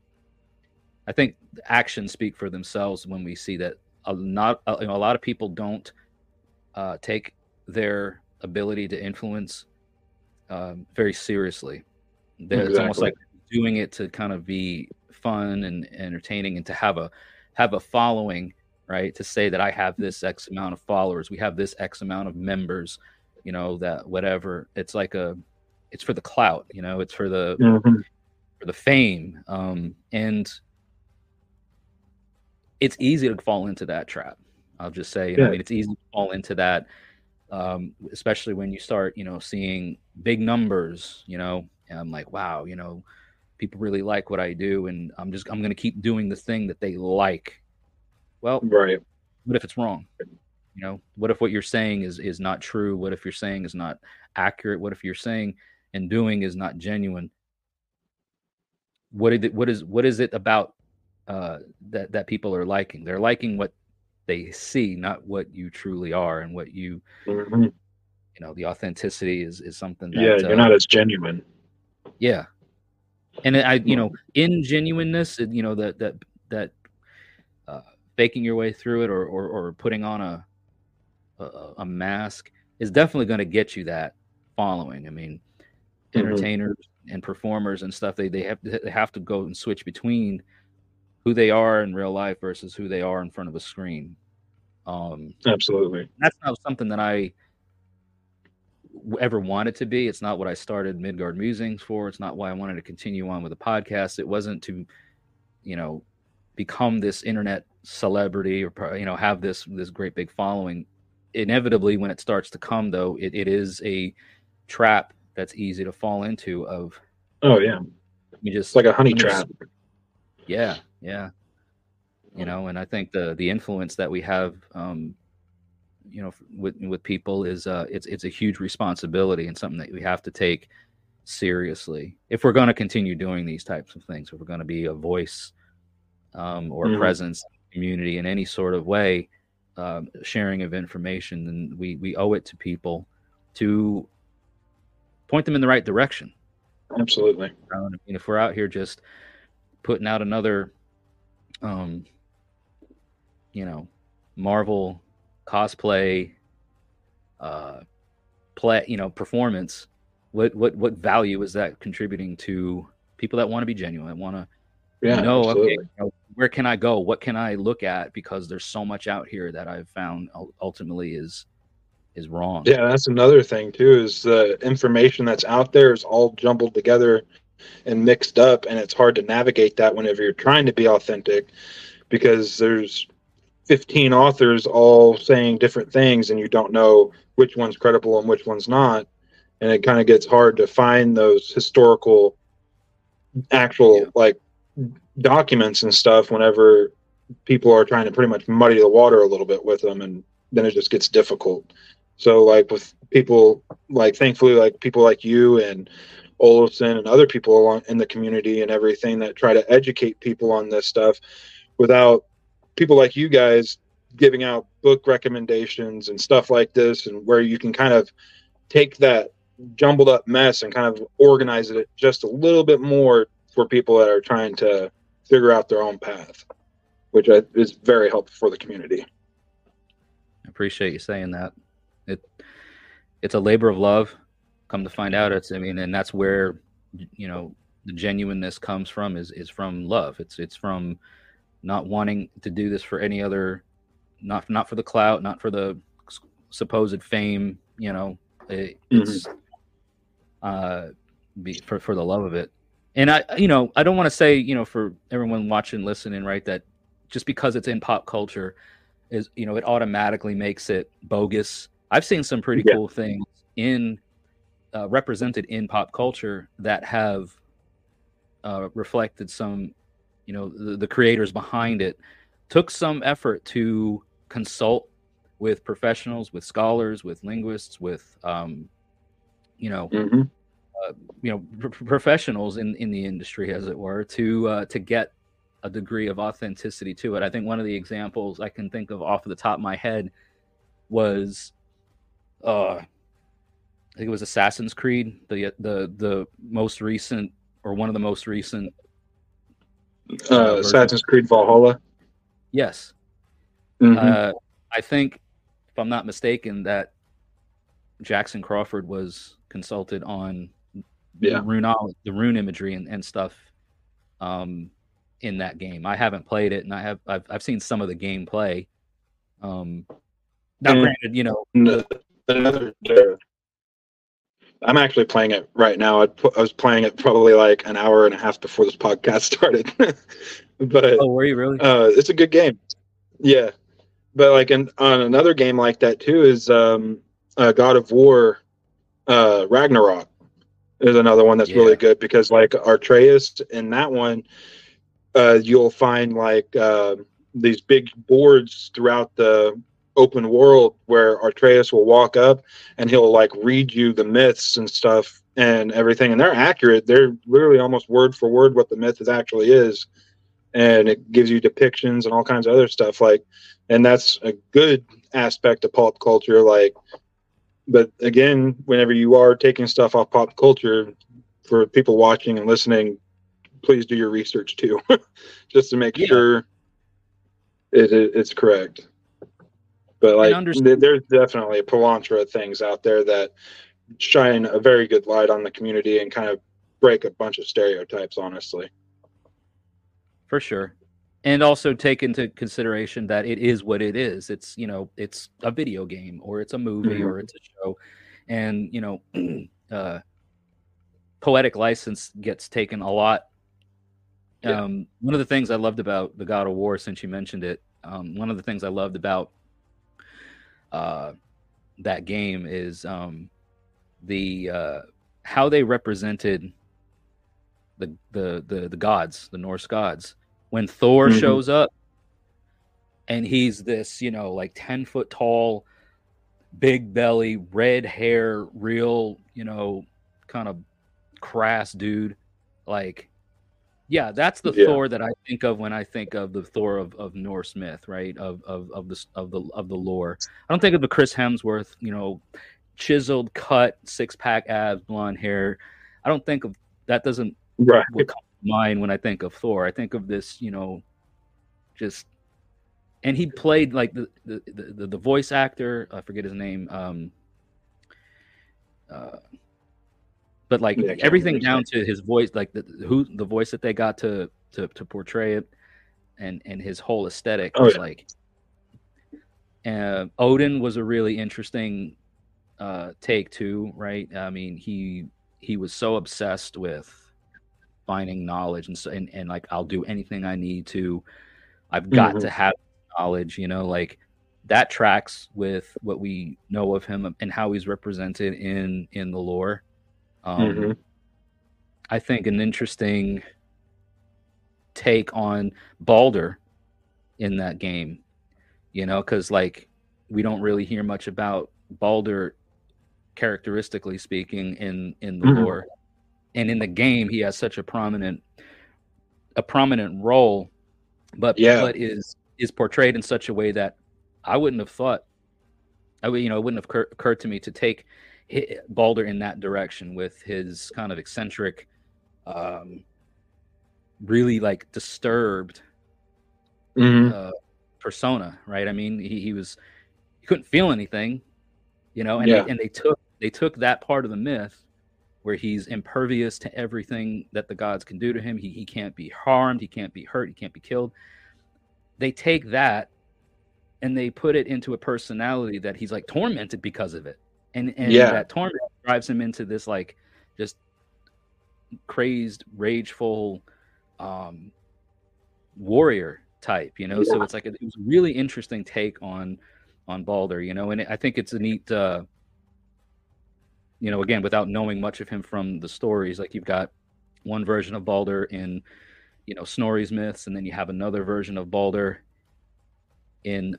actions speak for themselves when we see that a lot of people don't take their ability to influence very seriously. Exactly. It's almost like doing it to kind of be fun and entertaining, and to have a following, right? To say that I have this X amount of followers, we have this X amount of members, that whatever. It's like it's for the clout, it's for the for the fame, and it's easy to fall into that trap. I'll just say, I mean, it's easy to fall into that, especially when you start, seeing big numbers, and I'm like, wow, people really like what I do, and I'm going to keep doing the thing that they like. Well, right. What if it's wrong? What if what you're saying is not true? What if you're saying is not accurate? What if you're saying and doing is not genuine? What is it about that people are liking? They're liking what they see, not what you truly are, and what you, the authenticity is something that you're not as genuine. Yeah. And in genuineness, that faking your way through it or putting on a mask is definitely going to get you that following. I mean, entertainers and performers and stuff, they have to go and switch between who they are in real life versus who they are in front of a screen. Absolutely. That's not something that I ever wanted to be. It's not what I started Midgard Musings for. It's not why I wanted to continue on with the podcast. It wasn't to, become this internet celebrity or, have this great big following. Inevitably, when it starts to come, though, it is a trap that's easy to fall into. Of it's like a honey trap. Yeah. And I think the influence that we have, with people is it's a huge responsibility, and something that we have to take seriously if we're going to continue doing these types of things. If we're going to be a voice or a presence in the community in any sort of way, sharing of information, then we owe it to people to point them in the right direction. Absolutely. If we're out here just putting out another Marvel cosplay performance, what value is that contributing to people that want to be genuine, that want to know, okay, where can I go? What can I look at? Because there's so much out here that I've found ultimately is wrong. Yeah, that's another thing too, is the information that's out there is all jumbled together and mixed up, and it's hard to navigate that whenever you're trying to be authentic, because there's 15 authors all saying different things, and you don't know which one's credible and which one's not. And it kind of gets hard to find those historical, actual like documents and stuff whenever people are trying to pretty much muddy the water a little bit with them, and then it just gets difficult. So like with people like, thankfully, like people like you and Olafson and other people along in the community and everything that try to educate people on this stuff, without people like you guys giving out book recommendations and stuff like this, and where you can kind of take that jumbled up mess and kind of organize it just a little bit more for people that are trying to figure out their own path, which is very helpful for the community. I appreciate you saying that. It's a labor of love. Come to find out, and that's where, the genuineness comes from, is from love. It's from not wanting to do this for any other, not for the clout, not for the supposed fame, it's for the love of it. And I don't want to say, for everyone watching, listening, right, that just because it's in pop culture is, it automatically makes it bogus. I've seen some pretty cool things represented in pop culture that have reflected some, the creators behind it took some effort to consult with professionals, with scholars, with linguists, with professionals in the industry, as it were, to get a degree of authenticity to it. I think one of the examples I can think of off the top of my head was, I think it was Assassin's Creed, the most recent, or one of the most recent. Assassin's Creed Valhalla. Yes. I think, if I'm not mistaken, that Jackson Crawford was consulted on the rune imagery and stuff in that game. I haven't played it, and I've seen some of the gameplay. Now, granted, I'm actually playing it right now. I was playing it probably like an hour and a half before this podcast started. But oh, were you really? It's a good game. Yeah, but like on another game like that too is God of War Ragnarok is another one that's really good, because like Atreus in that one, you'll find like these big boards throughout the open world where Atreus will walk up and he'll like read you the myths and stuff and everything, and they're accurate. They're literally almost word for word what the myth actually is, and it gives you depictions and all kinds of other stuff, like, and that's a good aspect of pop culture. Like, but again, whenever you are taking stuff off pop culture, for people watching and listening, please do your research too, just to make sure it's correct. But like, there's definitely a palantra of things out there that shine a very good light on the community and kind of break a bunch of stereotypes, honestly. For sure. And also take into consideration that it is what it is. It's, it's a video game, or it's a movie, or it's a show. And, poetic license gets taken a lot. One of the things I loved about the God of War, since you mentioned it, one of the things I loved about that game is the how they represented the gods, the Norse gods. When Thor shows up, and he's this, like 10-foot tall, big belly, red hair, real, kind of crass dude. Like, yeah, that's the Thor that I think of when I think of the Thor of Norse myth, right? Of the lore. I don't think of the Chris Hemsworth, chiseled, cut, 6-pack abs, blonde hair. I don't think of that. Doesn't come to mind when I think of Thor. I think of this, just, and he played like the voice actor. I forget his name. But like everything down to his voice, like the voice that they got to portray it, and his whole aesthetic was like. Odin was a really interesting take too, right? I mean, he was so obsessed with finding knowledge, and like, I'll do anything I need to. I've got to have knowledge, like that tracks with what we know of him and how he's represented in the lore. I think an interesting take on Balder in that game, because like we don't really hear much about Balder characteristically speaking in the lore, and in the game he has such a prominent role, but is portrayed in such a way that I wouldn't have thought. It wouldn't have occurred to me to take Balder in that direction with his kind of eccentric, really like disturbed persona, right? I mean, he couldn't feel anything, and they took that part of the myth where he's impervious to everything that the gods can do to him. He can't be harmed, he can't be hurt, he can't be killed. They take that and they put it into a personality that he's like tormented because of it. And that torment drives him into this like just crazed, rageful warrior type, So it's like it was a really interesting take on Balder, and I think it's a neat again, without knowing much of him from the stories, like you've got one version of Balder in Snorri's myths, and then you have another version of Balder in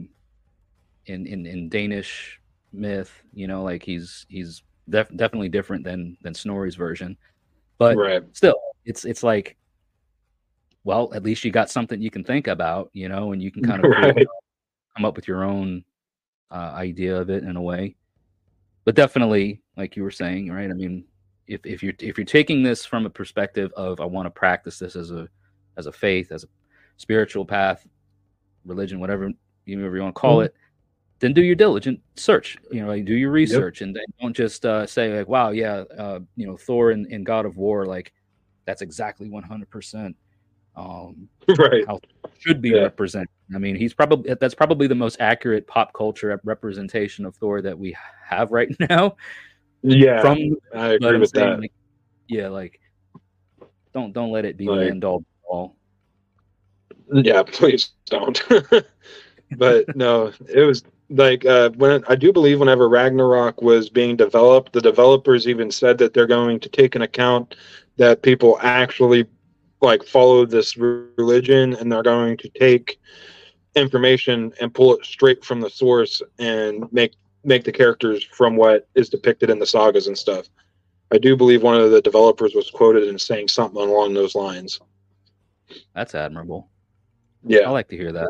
Danish myth, like he's definitely different than Snorri's version, but still it's like, well, at least you got something you can think about, and you can kind of come up with your own idea of it in a way. But definitely, like you were saying, right? I mean, if you're taking this from a perspective of I want to practice this as a faith, as a spiritual path, religion, whatever you want to call it, then do your diligent search. Like do your research, and then don't just say like, "Wow, yeah, Thor in God of War, like that's exactly 100%." How it should be represented. I mean, that's probably the most accurate pop culture representation of Thor that we have right now. Yeah, I agree with that. Like don't let it be the end all. Yeah, please don't. But no, it was like when I do believe whenever Ragnarok was being developed, the developers even said that they're going to take an account that people actually like follow this religion, and they're going to take information and pull it straight from the source and make the characters from what is depicted in the sagas and stuff. I do believe one of the developers was quoted in saying something along those lines. That's admirable. Yeah, I like to hear that.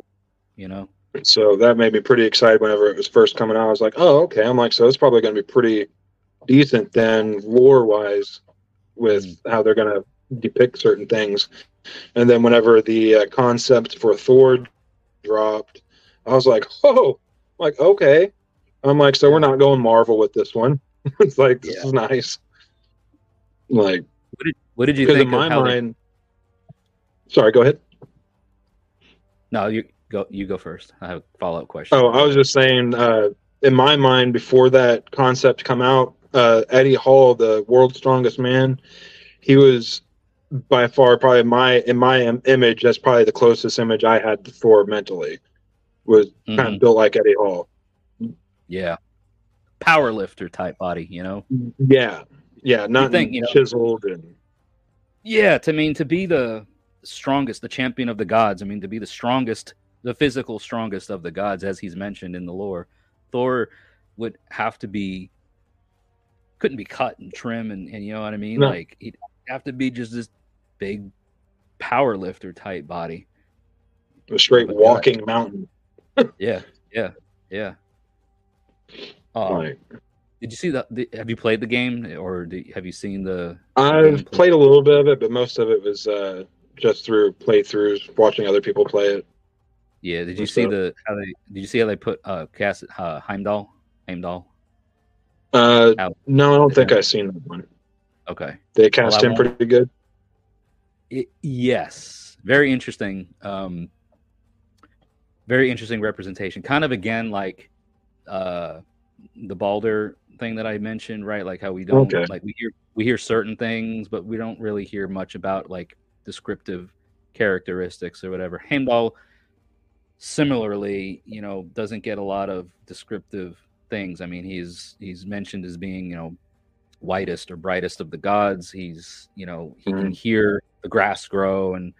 So that made me pretty excited whenever it was first coming out. I was like, oh, okay. I'm like, so it's probably going to be pretty decent then lore wise with how they're going to depict certain things. And then whenever the concept for Thor dropped, I was like, oh, like, okay. I'm like, so we're not going Marvel with this one. It's like, this is nice. Like, what did you think? In my mind, sorry, go ahead. No, you go first. I have a follow-up question. Oh, I was just saying, in my mind, before that concept come out, Eddie Hall, the world's strongest man, he was by far probably in my image, that's probably the closest image I had to Thor mentally, was kind of built like Eddie Hall. Yeah. Power lifter type body, Yeah. Yeah. Not chiseled and. Yeah. To be the strongest, the champion of the gods, to be the strongest, the physical strongest of the gods, as he's mentioned in the lore, Thor would have to couldn't be cut and trim and you know what I mean? No. Like he'd have to be just this big power lifter type body. A straight walking mountain. Yeah. Did you see have you played the game, or have you seen the? I've played a little bit of it, but most of it was just through playthroughs, watching other people play it. Yeah. Did you see how they put cast Heimdall? No, I don't think I've seen that one. Okay. They cast him pretty good. Yes. Very interesting. Very interesting representation. Kind of again like the Balder thing that I mentioned, right? Like how we don't like we hear certain things, but we don't really hear much about like descriptive characteristics or whatever. Heimdall similarly, doesn't get a lot of descriptive things. I mean, he's mentioned as being, whitest or brightest of the gods. He's, he can hear the grass grow, and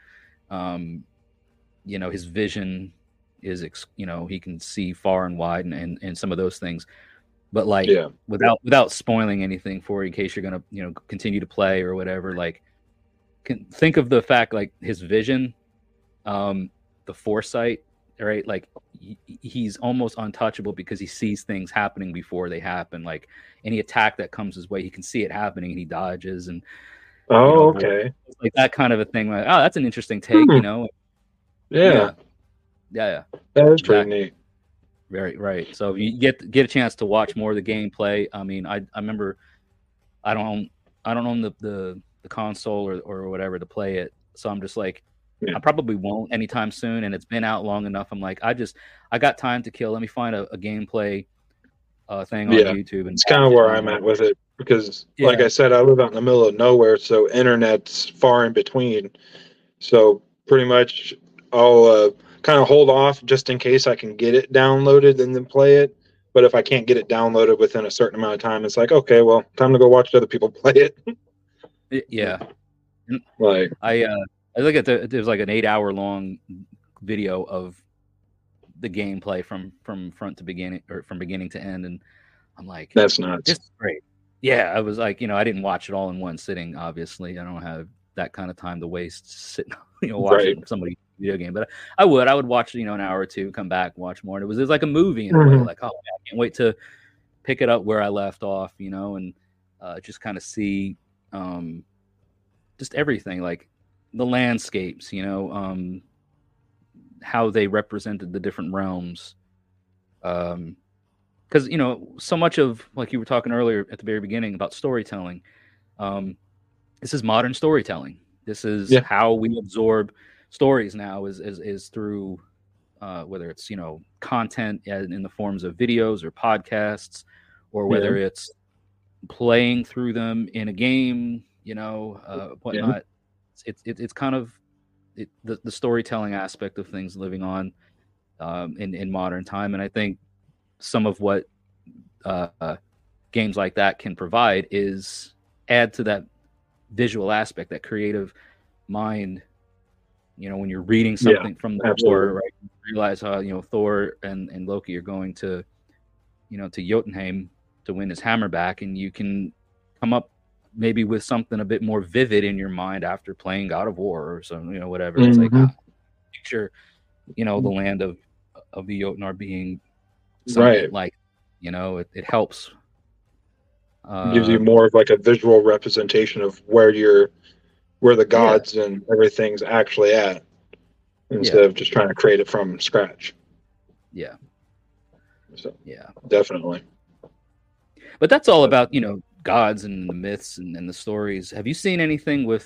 his vision is, he can see far and wide, and some of those things. But like, without spoiling anything for you, in case you're gonna, continue to play or whatever, like, think of the fact, like, his vision, the foresight, right? Like, he's almost untouchable because he sees things happening before they happen. Like, any attack that comes his way, he can see it happening and he dodges. And okay, like that kind of a thing. Like, oh, that's an interesting take, Yeah. That is pretty neat. Very right. So if you get a chance to watch more of the gameplay. I mean, I remember I don't own the console or whatever to play it, so I'm just like, I probably won't anytime soon, and it's been out long enough. I'm like, I got time to kill. Let me find a gameplay thing on YouTube. And it's kind of where I'm at with it, because like I said, I live out in the middle of nowhere, so internet's far in between. So pretty much I'll kind of hold off just in case I can get it downloaded and then play it. But if I can't get it downloaded within a certain amount of time, it's like, okay, well, time to go watch other people play it. Yeah. Like, I look at there's like an 8-hour long video of the gameplay from front to beginning, or from beginning to end, and I'm like, that's nuts. This is great. Yeah, I was like, I didn't watch it all in one sitting. Obviously, I don't have that kind of time to waste sitting, watching somebody video game. But I would watch, an hour or two, come back, watch more. And it was like a movie in a way. Like, oh, man, I can't wait to pick it up where I left off, and just kind of see just everything, like the landscapes, how they represented the different realms. Because, so much of, like you were talking earlier at the very beginning about storytelling, this is modern storytelling. This is how we absorb stories now, is through whether it's, content in the forms of videos or podcasts, or whether it's playing through them in a game, whatnot. It's kind of the storytelling aspect of things living on in modern time. And I think some of what games like that can provide is add to that visual aspect, that creative mind. When you're reading something from the lore, right, you realize how Thor and Loki are going to to Jotunheim to win his hammer back, and you can come up maybe with something a bit more vivid in your mind after playing God of War or something, whatever. It's like, picture, the land of the Jotnar being something like, it helps. Gives you more of like a visual representation of where the gods and everything's actually at, instead of just trying to create it from scratch. Yeah. So definitely. But that's all about, gods and the myths and the stories. Have you seen anything with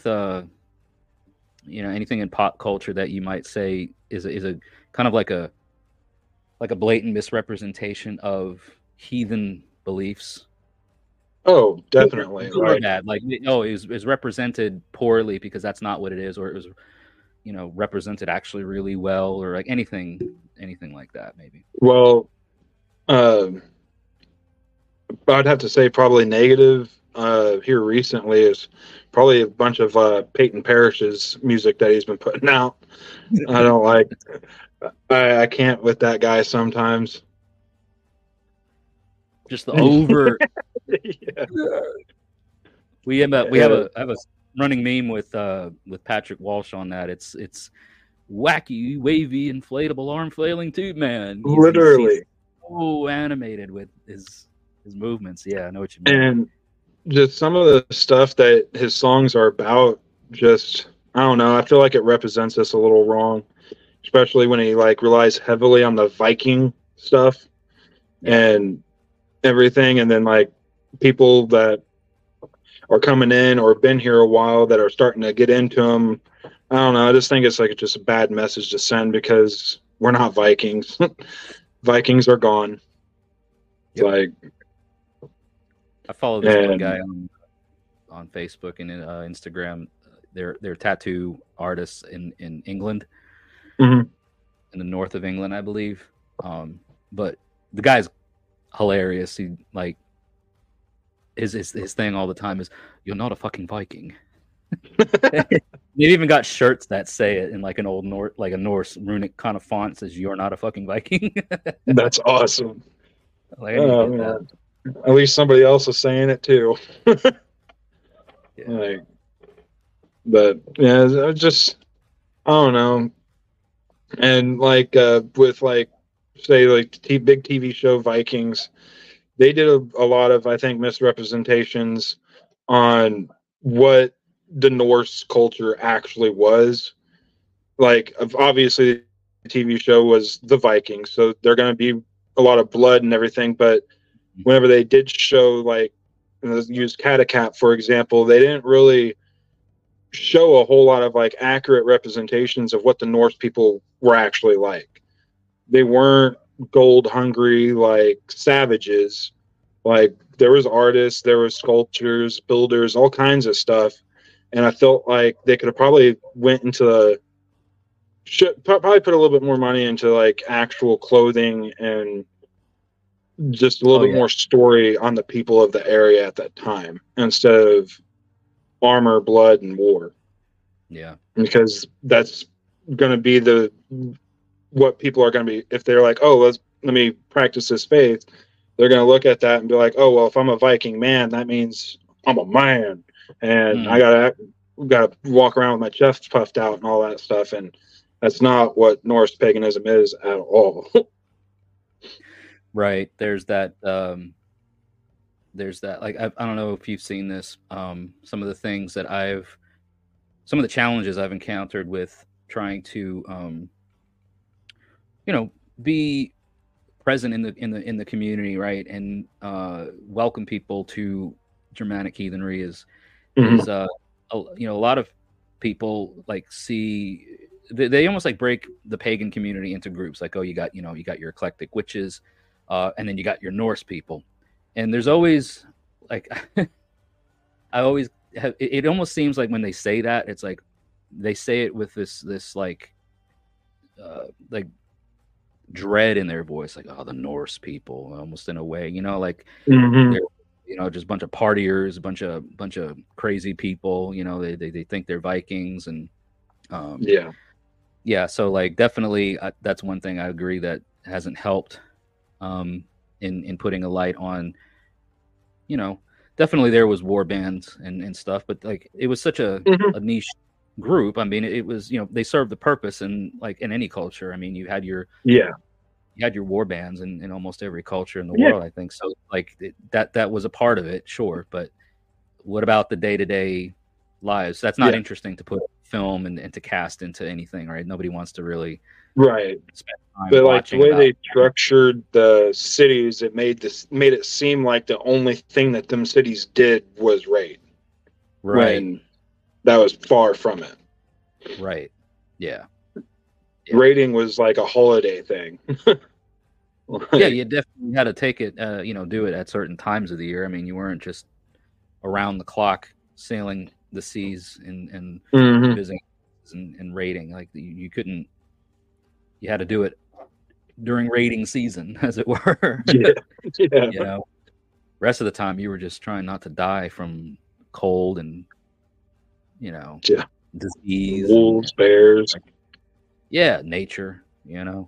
anything in pop culture that you might say is a kind of like a blatant misrepresentation of heathen beliefs? Oh, definitely. Or bad, like, it was represented poorly because that's not what it is, or it was represented actually really well, or like anything like that, maybe. Well, I'd have to say probably negative here recently is probably a bunch of Peyton Parrish's music that he's been putting out. I don't like. I can't with that guy sometimes. Just the over. We have a running meme with Patrick Walsh on that. It's wacky, wavy, inflatable arm flailing tube man. Literally, he's so animated with his movements. Yeah, I know what you mean. And just some of the stuff that his songs are about, just, I don't know, I feel like it represents us a little wrong, especially when he like relies heavily on the Viking stuff and everything, and then like people that are coming in or been here a while that are starting to get into him. I don't know, I just think it's like just a bad message to send, because we're not Vikings. Vikings are gone. Like, I follow this one guy on Facebook and Instagram. They're tattoo artists in England, in the north of England, I believe. But the guy's hilarious. He like his thing all the time is, "You're not a fucking Viking." They've even got shirts that say it in like an old Norse runic kind of font, says "You're not a fucking Viking." That's awesome. Like, I need to get that. At least somebody else is saying it too. Yeah. Like, but yeah, I just, I don't know. And like with like say like big TV show Vikings, they did a lot of, I think, misrepresentations on what the Norse culture actually was. Like, obviously the TV show was the Vikings, so they're going to be a lot of blood and everything. But whenever they did show, like, use Kattegat for example, they didn't really show a whole lot of like accurate representations of what the Norse people were actually like. They weren't gold hungry like savages. Like, there was artists, there was sculptors, builders, all kinds of stuff. And I felt like they could have probably went into the probably put a little bit more money into like actual clothing and just a little bit more story on the people of the area at that time instead of armor, blood, and war. Yeah, because that's going to be what people are going to be, if they're like, oh, let me practice this faith, they're going to look at that and be like, oh, well, if I'm a Viking man, that means I'm a man, and I gotta walk around with my chest puffed out and all that stuff. And that's not what Norse paganism is at all. right. There's that like, I don't know if you've seen this, some of the challenges I've encountered with trying to be present in the community, right, and welcome people to Germanic heathenry is a lot of people like see they almost like break the pagan community into groups, like, oh, you got your eclectic witches, and then you got your Norse people, and there's always like I always have, it almost seems like when they say that, it's like they say it with this like dread in their voice, like, oh, the Norse people, almost in a way, like they're just a bunch of partiers, a bunch of crazy people, they think they're Vikings, and so like definitely that's one thing I agree that hasn't helped in putting a light on, definitely there was war bands and stuff, but like it was such a niche group. I mean, it was, they served the purpose, and like in any culture, I mean, you had your war bands in almost every culture in the world, I think. So like that was a part of it, sure. But what about the day-to-day lives? That's not interesting to put film and to cast into anything, right? Nobody wants to really spend time. But like the way they structured the cities, it made it seem like the only thing that them cities did was raid. Right. When that was far from it. Right. Yeah. Raiding was like a holiday thing. Yeah, you definitely had to take it, do it at certain times of the year. I mean, you weren't just around the clock sailing the seas and visiting and raiding. Like you couldn't. You had to do it during raiding season, as it were. Yeah. Rest of the time you were just trying not to die from cold and disease, wolves, bears. Yeah, nature. Yeah,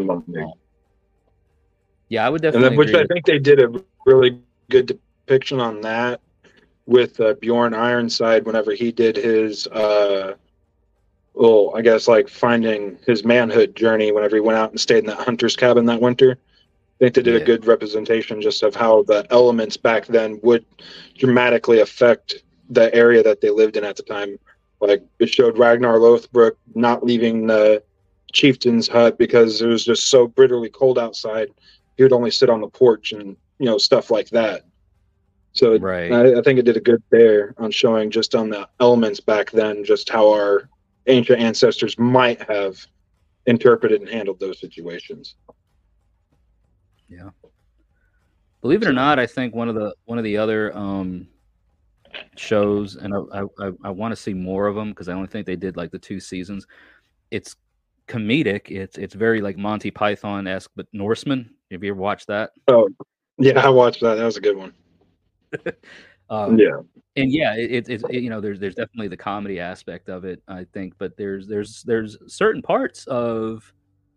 I would definitely. Which I think they did a really good depiction on that with Bjorn Ironside whenever he did his, I guess like finding his manhood journey whenever he went out and stayed in that hunter's cabin that winter. I think they did a good representation just of how the elements back then would dramatically affect the area that they lived in at the time. Like, it showed Ragnar Lothbrok not leaving the chieftain's hut because it was just so bitterly cold outside. He would only sit on the porch and stuff like that. So I think it did a good there on showing just on the elements back then, just how our ancient ancestors might have interpreted and handled those situations. Yeah. Believe it or not, I think one of the other shows, and I want to see more of them because I only think they did like the 2 seasons. It's comedic. It's very like Monty Python-esque, but Norseman. Have you ever watched that? Oh, yeah, I watched that. That was a good one. Yeah. And yeah, it's you know, there's definitely the comedy aspect of it, I think, but there's certain parts of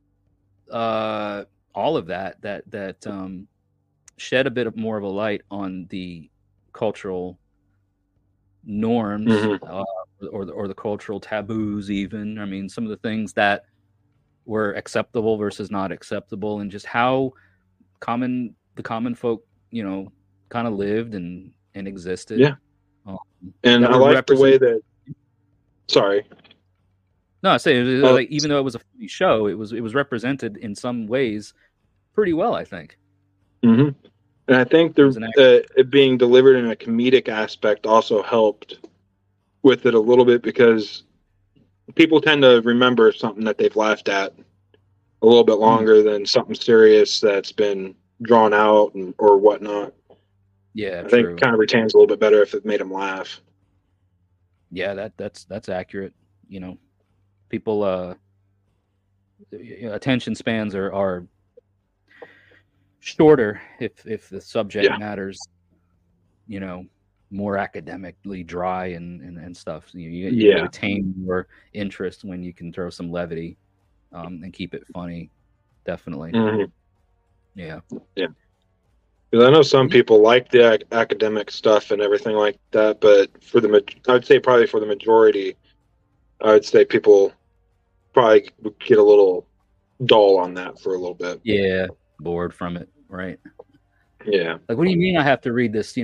all of that shed a bit of more of a light on the cultural norms, or the cultural taboos. Even, I mean, some of the things that were acceptable versus not acceptable, and just how the common folk, you know, kind of lived and existed. Yeah. And I like the way that. Sorry. No, I say like, even though it was a funny show, it was represented in some ways pretty well, I think. Mm-hmm. And I think it being delivered in a comedic aspect also helped with it a little bit, because people tend to remember something that they've laughed at a little bit longer than something serious that's been drawn out or whatnot. Yeah, I think it kind of retains a little bit better if it made them laugh. Yeah, that's accurate. You know, people attention spans are shorter if the subject matters, you know, more academically dry and stuff. You retain more interest when you can throw some levity and keep it funny. Definitely. Mm-hmm. Yeah. Because I know some people like the academic stuff and everything like that, but I would say probably for the majority, I would say people probably would get a little dull on that for a little bit. Yeah, bored from it, right? Yeah. Like, what do you mean I have to read this,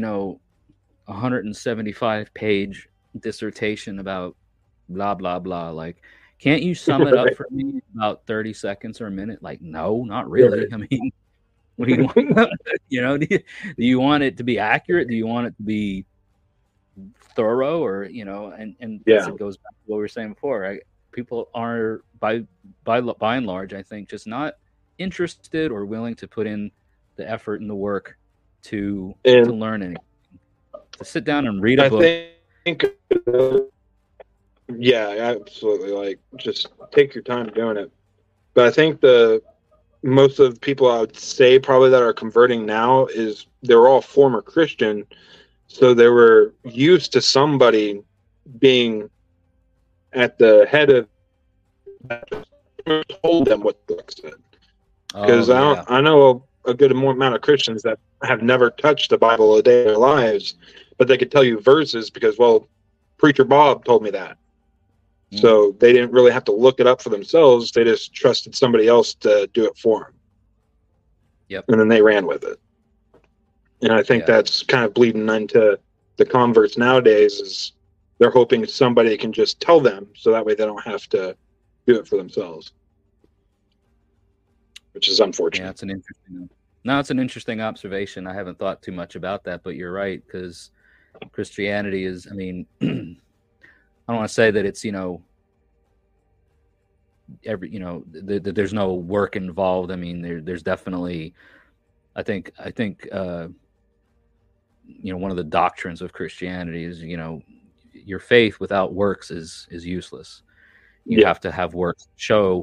175-page dissertation about blah, blah, blah? Like, can't you sum it up for me in about 30 seconds or a minute? Like, no, not really. I mean, what do you want? Do you want it to be accurate? Do you want it to be thorough? Or, and it goes back to what we were saying before, right? People are by and large, I think, just not interested or willing to put in the effort and the work to learn anything, to sit down and read a book. Yeah, absolutely. Like, just take your time doing it. But I think most of the people I would say probably that are converting now they're all former Christian, so they were used to somebody being at the head of told them what the book said. Because I know a good amount of Christians that have never touched the Bible a day in their lives, but they could tell you verses because, well, Preacher Bob told me that. So they didn't really have to look it up for themselves. They just trusted somebody else to do it for them. Yep. And then they ran with it. And I think that's kind of bleeding into the converts nowadays, is they're hoping somebody can just tell them, so that way they don't have to do it for themselves, which is unfortunate. Yeah, it's an interesting observation. I haven't thought too much about that, but you're right, because Christianity is, I mean, I don't want to say that it's, there's no work involved. I mean, there's definitely, I think, one of the doctrines of Christianity is, your faith without works is useless. You have to have works to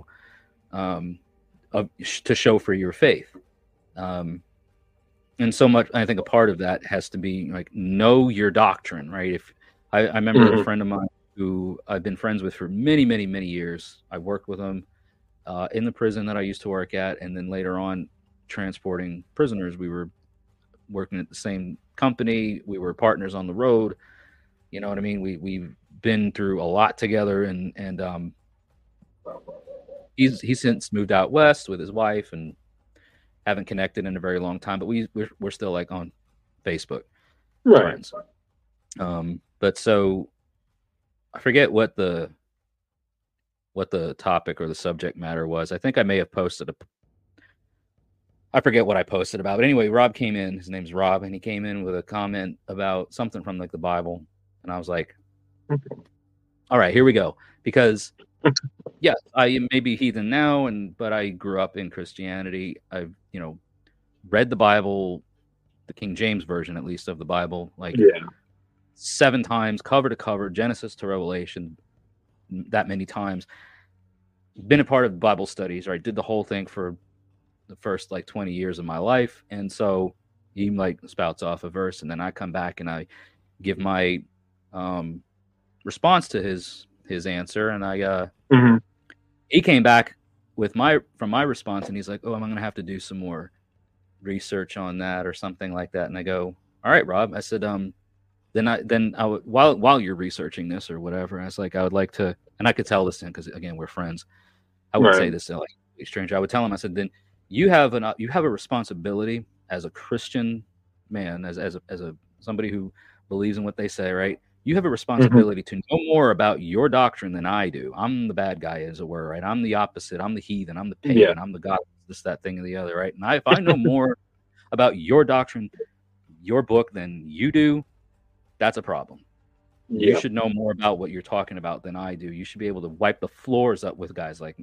show for your faith. And so much, I think a part of that has to be like, know your doctrine, right? If I remember a friend of mine who I've been friends with for many, many, many years. I worked with him in the prison that I used to work at, and then later on transporting prisoners. We were working at the same company. We were partners on the road. You know what I mean? We've been through a lot together, and he's since moved out west with his wife and haven't connected in a very long time, but we're still like on Facebook friends. But so I forget what the topic or the subject matter was. I think I may have posted I forget what I posted about, but anyway, Rob came in. His name's Rob, and he came in with a comment about something from like the Bible, and I was like, all right, here we go. Because yes, I may be heathen now, but I grew up in Christianity. I've read the Bible, the King James version at least of the Bible, 7 times, cover to cover, Genesis to Revelation, that many times. been a part of Bible studies, right? Did the whole thing for the first like 20 years of my life. And so he like spouts off a verse, and then I come back and I give my response to his answer. And he came back with my response, and he's like, oh, I'm going to have to do some more research on that or something like that. And I go, all right, Rob. I said, then I would, while you're researching this or whatever, I was like, I would like to, and I could tell this to him because again, we're friends. I would say this to like a stranger. I would tell him, I said, then you have a responsibility as a Christian man, as a somebody who believes in what they say, right? You have a responsibility to know more about your doctrine than I do. I'm the bad guy, as it were, right? I'm the opposite. I'm the heathen. I'm the pagan. I'm the god, this, that, thing, and the other, right? And if I know more about your doctrine, your book than you do, that's a problem. You should know more about what you're talking about than I do. You should be able to wipe the floors up with guys like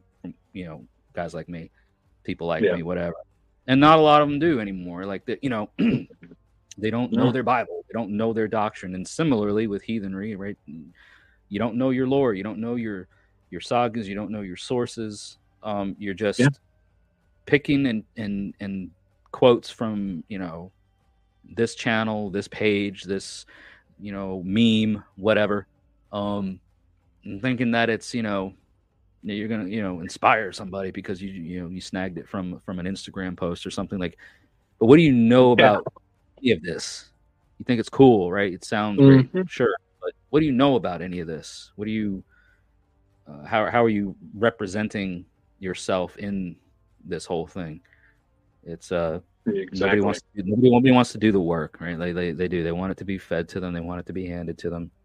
me, people like me, whatever. And not a lot of them do anymore. Like that, they don't know their Bible. They don't know their doctrine. And similarly with heathenry, right? You don't know your lore. You don't know your sagas. You don't know your sources. You're just picking and quotes from, this channel, this page, this, meme, whatever. And thinking that it's, you're going to, inspire somebody because you snagged it from an Instagram post or something like. But what do you know about any of this? You think it's cool, right? It sounds great, sure. But what do you know about any of this? What do you, how are you representing yourself in this whole thing? It's nobody wants to do the work, right? They do. They want it to be fed to them. They want it to be handed to them.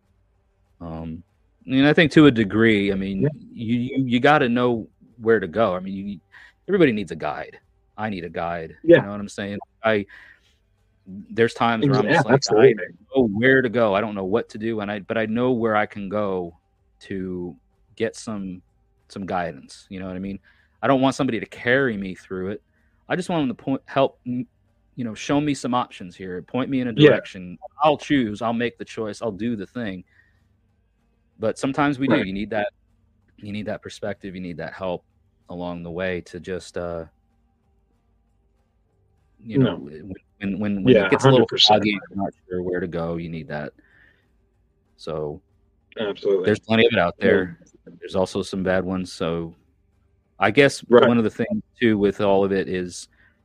And I think to a degree, you got to know where to go. Everybody needs a guide. I need a guide. You know what I'm saying? There's times where I'm just like, I know where to go. I don't know what to do, but I know where I can go to get some guidance. You know what I mean? I don't want somebody to carry me through it. I just want them to help, show me some options here. Point me in a direction. I'll choose. I'll make the choice. I'll do the thing. But sometimes we do. You need that. You need that perspective. You need that help along the way to just, when it gets a little foggy, you're not sure where to go. You need that. So, absolutely, there's plenty of it out there. There's also some bad ones. So, I guess one of the things too with all of it is,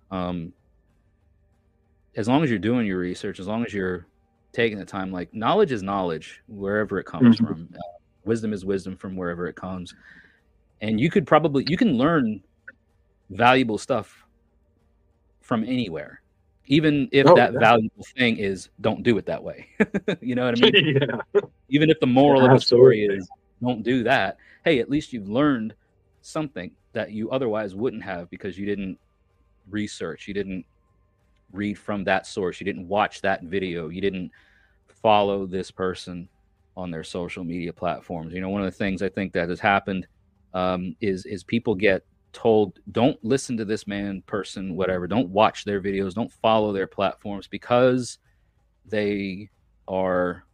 as long as you're doing your research, as long as you're taking the time, like knowledge is knowledge wherever it comes from. Wisdom is wisdom from wherever it comes. And you can learn valuable stuff from anywhere, even if valuable thing is don't do it that way. You know what I mean? Even if the moral of the story is don't do that. Hey, at least you've learned something that you otherwise wouldn't have because you didn't research, you didn't read from that source, you didn't watch that video, you didn't follow this person on their social media platforms. One of the things I think that has happened is people get told, don't listen to this person, whatever, don't watch their videos, don't follow their platforms because they are,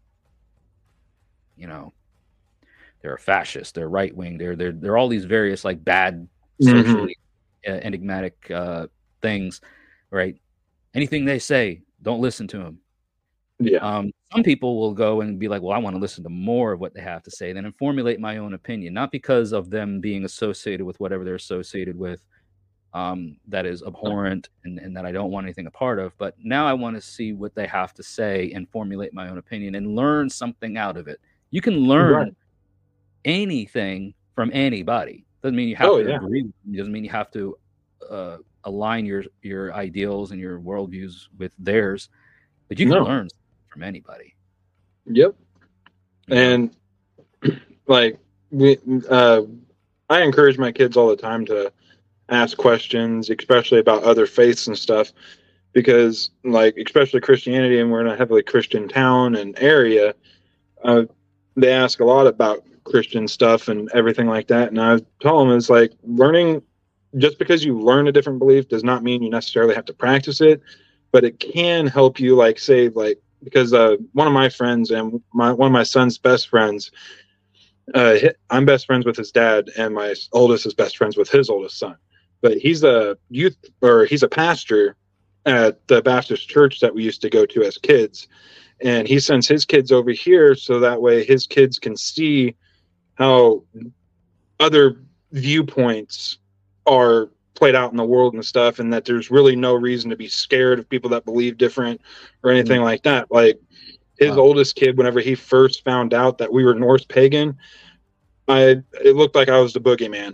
they're a fascist, they're right wing, they're all these various like bad socially enigmatic things, right? Anything they say, don't listen to them. Some people will go and be like, well, I want to listen to more of what they have to say, then and formulate my own opinion, not because of them being associated with whatever they're associated with, that is abhorrent and that I don't want anything a part of, but now I want to see what they have to say and formulate my own opinion and learn something out of it. You can learn anything from anybody. Doesn't mean you have to agree with them. Doesn't mean you have to align your ideals and your worldviews with theirs, but you can learn from anybody. And like I encourage my kids all the time to ask questions, especially about other faiths and stuff, because like especially Christianity, and we're in a heavily Christian town and area, they ask a lot about Christian stuff and everything like that. And I tell them it's like learning, just because you learn a different belief does not mean you necessarily have to practice it, but it can help you because one of my friends and one of my son's best friends, I'm best friends with his dad, and my oldest is best friends with his oldest son. But he's a he's a pastor at the Baptist church that we used to go to as kids. And he sends his kids over here so that way his kids can see how other viewpoints are played out in the world and stuff, and that there's really no reason to be scared of people that believe different or anything like that. Like his oldest kid, whenever he first found out that we were Norse pagan, it looked like I was the boogeyman.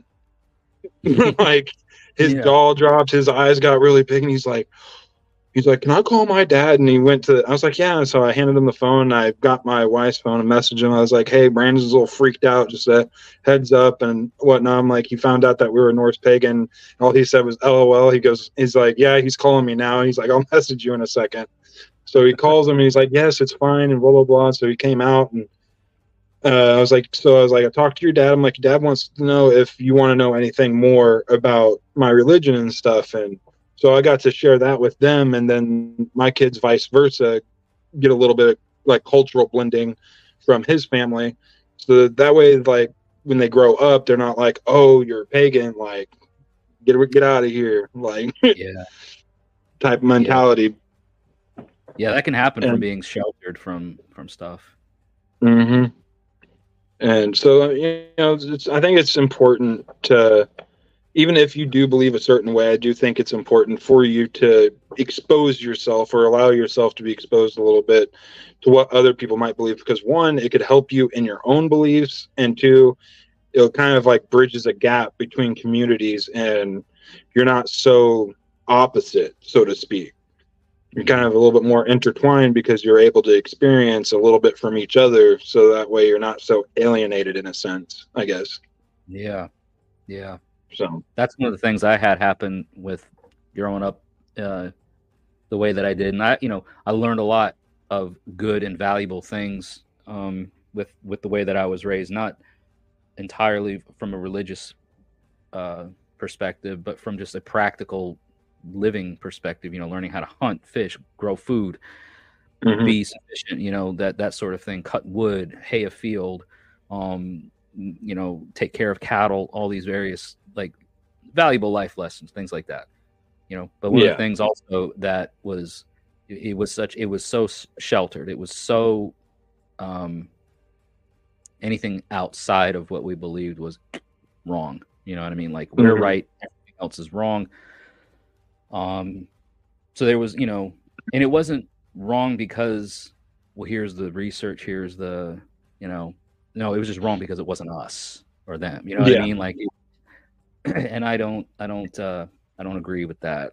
Like his jaw dropped, his eyes got really big, and he's like, can I call my dad? And he went to, I was like, yeah. So I handed him the phone. I got my wife's phone and messaged him. I was like, hey, Brandon's a little freaked out, just a heads up and whatnot. I'm like, he found out that we were Norse pagan. All he said was LOL. He's like, yeah, he's calling me now. And he's like, I'll message you in a second. So he calls him and he's like, yes, it's fine. And blah, blah, blah. So he came out and I was like, I talked to your dad. I'm like, your dad wants to know if you want to know anything more about my religion and stuff. And so I got to share that with them, and then my kids, vice versa, get a little bit of like cultural blending from his family. So that way, like when they grow up, they're not like, "Oh, you're pagan," like get out of here, like type of mentality. Yeah, that can happen from being sheltered from stuff. Mm-hmm. And so I think it's important to. Even if you do believe a certain way, I do think it's important for you to expose yourself or allow yourself to be exposed a little bit to what other people might believe. Because one, it could help you in your own beliefs. And two, it kind of like bridges a gap between communities and you're not so opposite, so to speak. You're kind of a little bit more intertwined because you're able to experience a little bit from each other. So that way you're not so alienated in a sense, I guess. Yeah. Yeah. So that's one of the things I had happen with growing up the way that I did. And I learned a lot of good and valuable things with the way that I was raised, not entirely from a religious perspective, but from just a practical living perspective, learning how to hunt, fish, grow food, be sufficient, that sort of thing, cut wood, hay a field, take care of cattle, all these various like valuable life lessons, things like that, but one of the things also that was, it was so sheltered. It was so, anything outside of what we believed was wrong. You know what I mean? Like we're right, everything else is wrong. So there was, and it wasn't wrong because, well, here's the research, here's the, no, it was just wrong because it wasn't us or them. You know what I mean? Like, and I don't agree with that.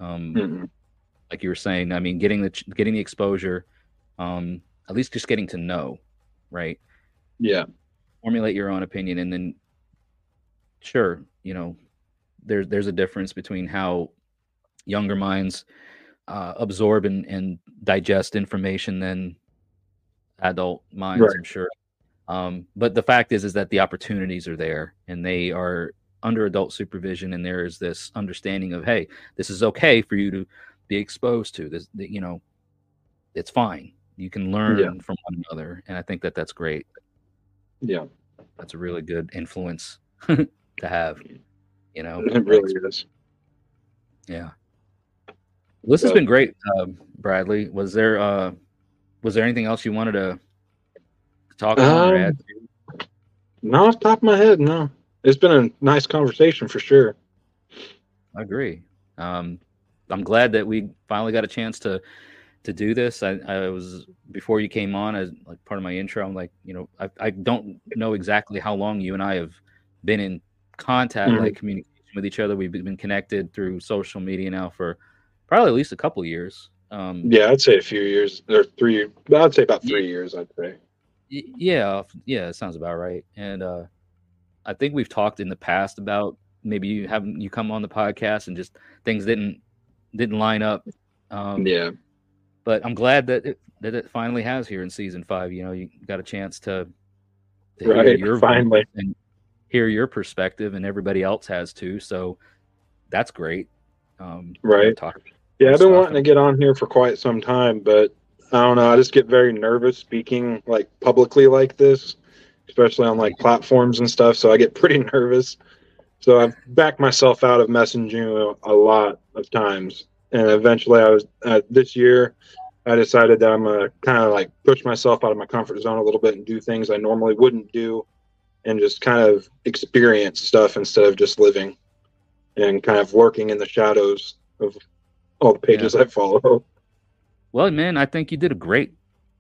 Like you were saying, I mean, getting the exposure, at least just getting to know, right? Yeah. Formulate your own opinion, and then, sure, there's a difference between how younger minds absorb and digest information than adult minds, right. I'm sure. But the fact is that the opportunities are there, and they are under adult supervision, and there is this understanding of, hey, this is okay for you to be exposed to this. It's fine. You can learn from one another, and I think that that's great. Yeah, that's a really good influence to have. It really is. Yeah. Well, this has been great, Bradley. Was there anything else you wanted to talk about or add to? No, off the top of my head, no. It's been a nice conversation for sure. I agree. I'm glad that we finally got a chance to do this. I was, before you came on, as like part of my intro, I'm like, I don't know exactly how long you and I have been in contact, like communication with each other. We've been connected through social media now for probably at least a couple of years. Yeah, I'd say a few years or 3. I'd say about 3 years. I'd say. Yeah, it sounds about right. And I think we've talked in the past about maybe you come on the podcast and just things didn't line up. But I'm glad that it finally has here in season 5. You got a chance to hear your finally and hear your perspective, and everybody else has too. So that's great. Right. I've been wanting to get on here for quite some time, but I don't know. I just get very nervous speaking like publicly like this, especially on like platforms and stuff. So I get pretty nervous. So I've backed myself out of messaging a lot of times. And eventually I was, this year, I decided that I'm going to kind of like push myself out of my comfort zone a little bit and do things I normally wouldn't do and just kind of experience stuff instead of just living and kind of lurking in the shadows of all the pages I follow. Well, man, I think you did great,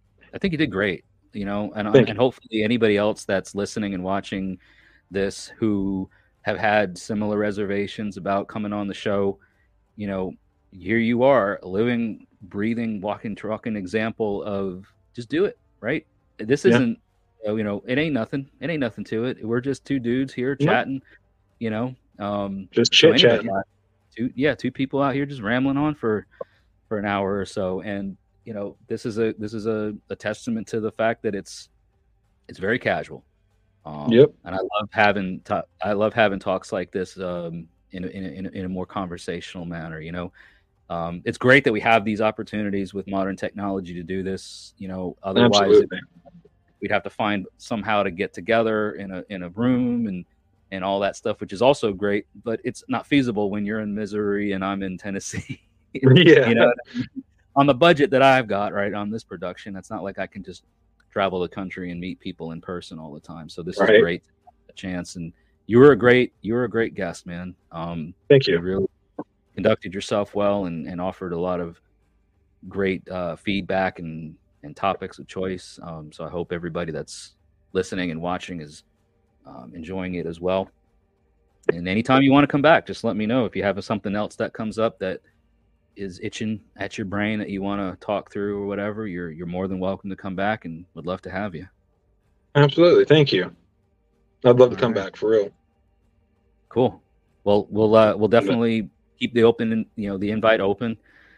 you know, and hopefully anybody else that's listening and watching this who have had similar reservations about coming on the show, you know, here you are, a living, breathing, walking, talking example of just do it, right? This isn't, you know, it ain't nothing. It ain't nothing to it. We're just two dudes here chatting, you know, just chit chatting. Two people out here just rambling on for an hour or so. And, you know, this is a testament to the fact that it's very casual. And I love having talks like this in a more conversational manner. You know, it's great that we have these opportunities with modern technology to do this. You know, otherwise we'd have to find somehow to get together in a room and all that stuff, which is also great, but it's not feasible when you're in Missouri and I'm in Tennessee. You know, on the budget that I've got right on this production, it's not like I can just travel the country and meet people in person all the time. So this is great, a chance. And you were a great guest, man. Thank you. You really conducted yourself well and offered a lot of great feedback and topics of choice. So I hope everybody that's listening and watching is enjoying it as well. And anytime you want to come back, just let me know. If you have something else that comes up that is itching at your brain that you want to talk through or whatever, you're more than welcome to come back, and would love to have you. Absolutely. Thank you. I'd love to come back for real. Cool. Well, we'll definitely keep the the invite open.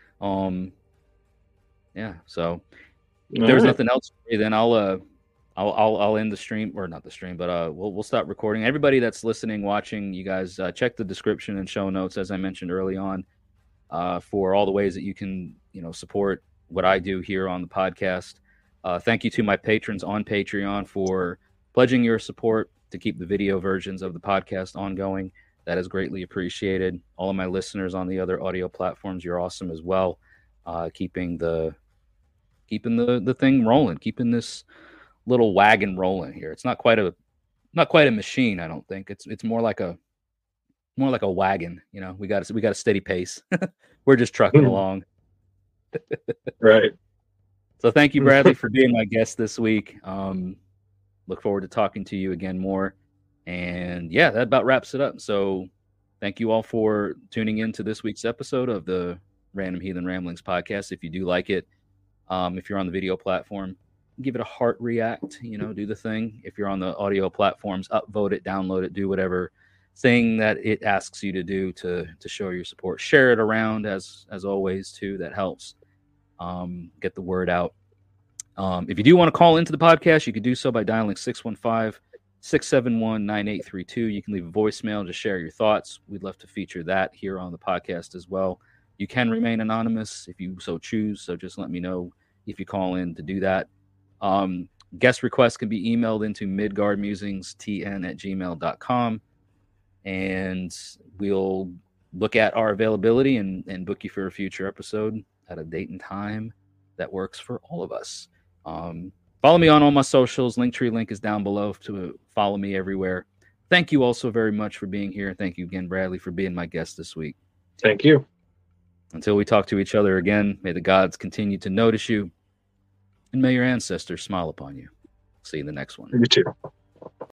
So if there's nothing else for you, then I'll end the stream, or not the stream, but we'll stop recording. Everybody that's listening, watching, you guys check the description and show notes, as I mentioned early on, for all the ways that you can, support what I do here on the podcast. Thank you to my patrons on Patreon for pledging your support to keep the video versions of the podcast ongoing. That is greatly appreciated. All of my listeners on the other audio platforms, you're awesome as well. Keeping the thing rolling, keeping this little wagon rolling here. It's not quite a machine, I don't think. It's more like a wagon. We got a steady pace. We're just trucking along. Right. So thank you, Bradley, for being my guest this week. Look forward to talking to you again more. And that about wraps it up. So thank you all for tuning in to this week's episode of the Random Heathen Ramblings podcast. If you do like it, if you're on the video platform, give it a heart react, do the thing. If you're on the audio platforms, upvote it, download it, do whatever thing that it asks you to do to show your support. Share it around as always too. That helps get the word out. If you do want to call into the podcast, you can do so by dialing 615-671-9832. You can leave a voicemail to share your thoughts. We'd love to feature that here on the podcast as well. You can remain anonymous if you so choose, so just let me know if you call in to do that. Guest requests can be emailed into midgardmusingstn@gmail.com, and we'll look at our availability and book you for a future episode at a date and time that works for all of us. Follow me on all my socials. Linktree link is down below to follow me everywhere. Thank you all so very much for being here. Thank you again, Bradley, for being my guest this week. Thank you. Until we talk to each other again, may the gods continue to notice you, and may your ancestors smile upon you. See you in the next one. You too.